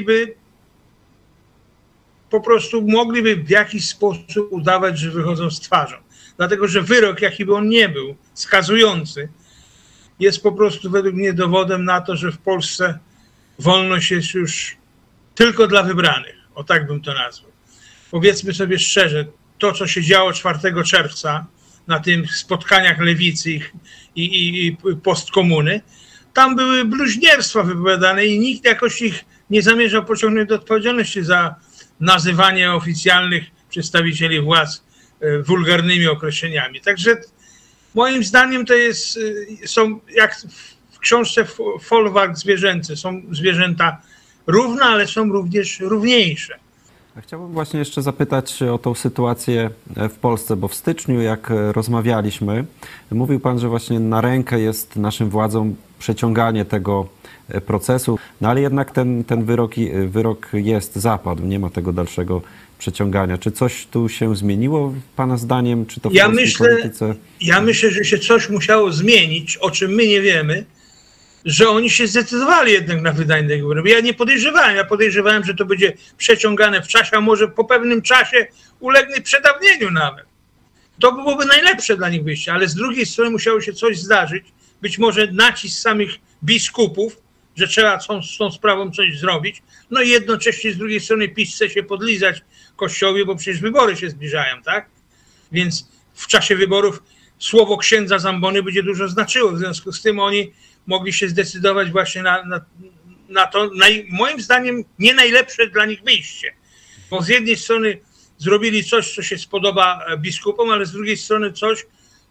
mogliby w jakiś sposób udawać, że wychodzą z twarzą. Dlatego, że wyrok, jaki by on nie był, skazujący, jest po prostu według mnie dowodem na to, że w Polsce wolność jest już tylko dla wybranych. O tak bym to nazwał. Powiedzmy sobie szczerze, to co się działo 4 czerwca na tych spotkaniach lewicy i postkomuny, tam były bluźnierstwa wypowiadane i nikt jakoś ich nie zamierzał pociągnąć do odpowiedzialności za nazywanie oficjalnych przedstawicieli władz wulgarnymi określeniami. Także moim zdaniem to są jak w książce Folwark zwierzęcy, są zwierzęta równe, ale są również równiejsze. A chciałbym właśnie jeszcze zapytać o tą sytuację w Polsce, bo w styczniu, jak rozmawialiśmy, mówił pan, że właśnie na rękę jest naszym władzom przeciąganie tego procesu, no ale jednak ten wyrok zapadł, nie ma tego dalszego przeciągania. Czy coś tu się zmieniło pana zdaniem? Czy to w polityce? Ja myślę, że się coś musiało zmienić, o czym my nie wiemy, że oni się zdecydowali jednak na wydanie tego wyroku. Ja nie podejrzewałem. Ja podejrzewałem, że to będzie przeciągane w czasie, a może po pewnym czasie ulegnie przedawnieniu nawet. To byłoby najlepsze dla nich wyjście, ale z drugiej strony musiało się coś zdarzyć. Być może nacisk samych biskupów, że trzeba z tą sprawą coś zrobić. No i jednocześnie z drugiej strony PiS chce się podlizać Kościołowi, bo przecież wybory się zbliżają, tak? Więc w czasie wyborów słowo księdza Zambony będzie dużo znaczyło. W związku z tym oni mogli się zdecydować właśnie na to, moim zdaniem, nie najlepsze dla nich wyjście. Bo z jednej strony zrobili coś, co się spodoba biskupom, ale z drugiej strony coś,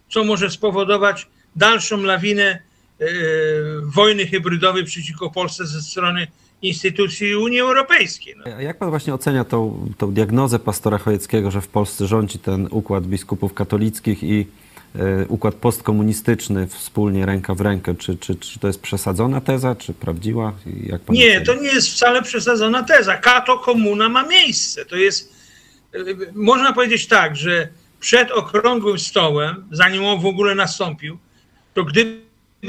co może spowodować dalszą lawinę wojny hybrydowej przeciwko Polsce ze strony instytucji Unii Europejskiej. No. A jak pan właśnie ocenia tą diagnozę pastora Chojeckiego, że w Polsce rządzi ten układ biskupów katolickich i układ postkomunistyczny wspólnie, ręka w rękę? Czy to jest przesadzona teza, czy prawdziwa? Jak pan Nie, ocenia? to nie jest wcale przesadzona teza. Kato komuna ma miejsce. To jest, można powiedzieć tak, że przed okrągłym stołem, zanim on w ogóle nastąpił, to gdyby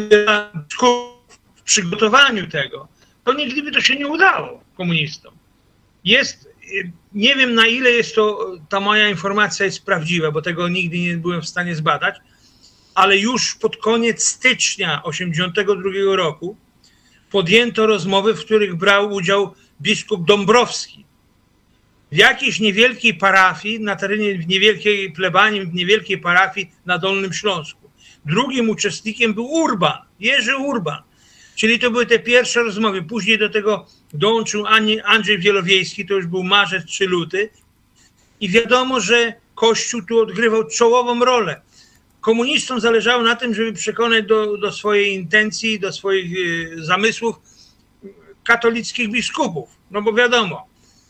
w przygotowaniu tego, to nigdy by to się nie udało komunistom. Nie wiem, na ile ta moja informacja jest prawdziwa, bo tego nigdy nie byłem w stanie zbadać, ale już pod koniec stycznia 1982 roku podjęto rozmowy, w których brał udział biskup Dąbrowski. W jakiejś niewielkiej parafii, na terenie niewielkiej plebanii, w niewielkiej parafii na Dolnym Śląsku. Drugim uczestnikiem był Urban, Jerzy Urban. Czyli to były te pierwsze rozmowy. Później do tego dołączył Andrzej Wielowiejski, to już był marzec czy luty. I wiadomo, że Kościół tu odgrywał czołową rolę. Komunistom zależało na tym, żeby przekonać do swojej intencji, do swoich zamysłów katolickich biskupów. No bo wiadomo.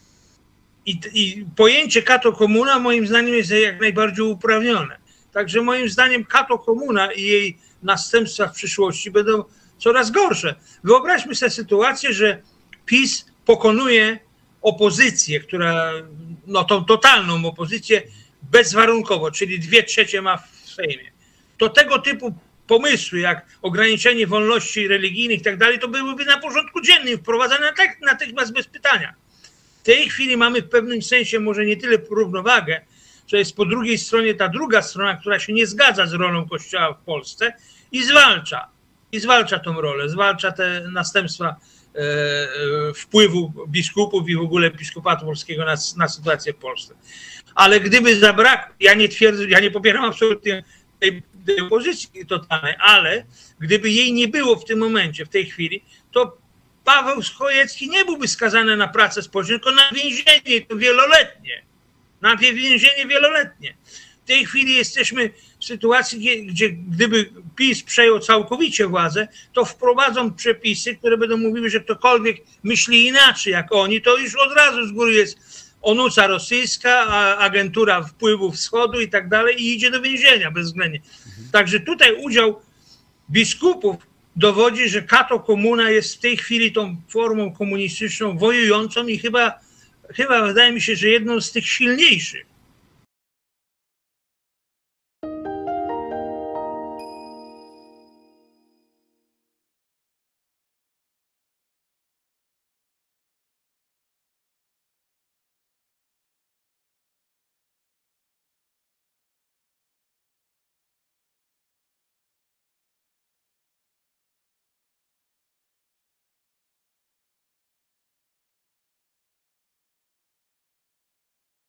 I pojęcie katokomuna moim zdaniem jest jak najbardziej uprawnione. Także moim zdaniem katokomuna i jej następstwa w przyszłości będą coraz gorsze. Wyobraźmy sobie sytuację, że PiS pokonuje opozycję, która, no tą totalną opozycję bezwarunkowo, czyli 2/3 ma w Sejmie. To tego typu pomysły, jak ograniczenie wolności religijnych i tak dalej, to byłyby na porządku dziennym, wprowadzane natychmiast bez pytania. W tej chwili mamy w pewnym sensie może nie tyle równowagę, że jest po drugiej stronie ta druga strona, która się nie zgadza z rolą Kościoła w Polsce i zwalcza tą rolę, zwalcza te następstwa wpływu biskupów i w ogóle episkopatu polskiego na sytuację w Polsce. Ale gdyby zabrakło, ja nie popieram absolutnie tej opozycji totalnej, ale gdyby jej nie było w tym momencie, w tej chwili, to Paweł Chojecki nie byłby skazany na pracę społeczną, tylko na więzienie wieloletnie. Na więzienie wieloletnie. W tej chwili jesteśmy w sytuacji, gdzie gdyby PiS przejął całkowicie władzę, to wprowadzą przepisy, które będą mówiły, że ktokolwiek myśli inaczej jak oni, to już od razu z góry jest onuca rosyjska, agentura wpływów wschodu i tak dalej i idzie do więzienia bezwzględnie. Także tutaj udział biskupów dowodzi, że katokomuna jest w tej chwili tą formą komunistyczną wojującą i chyba wydaje mi się, że jedną z tych silniejszych.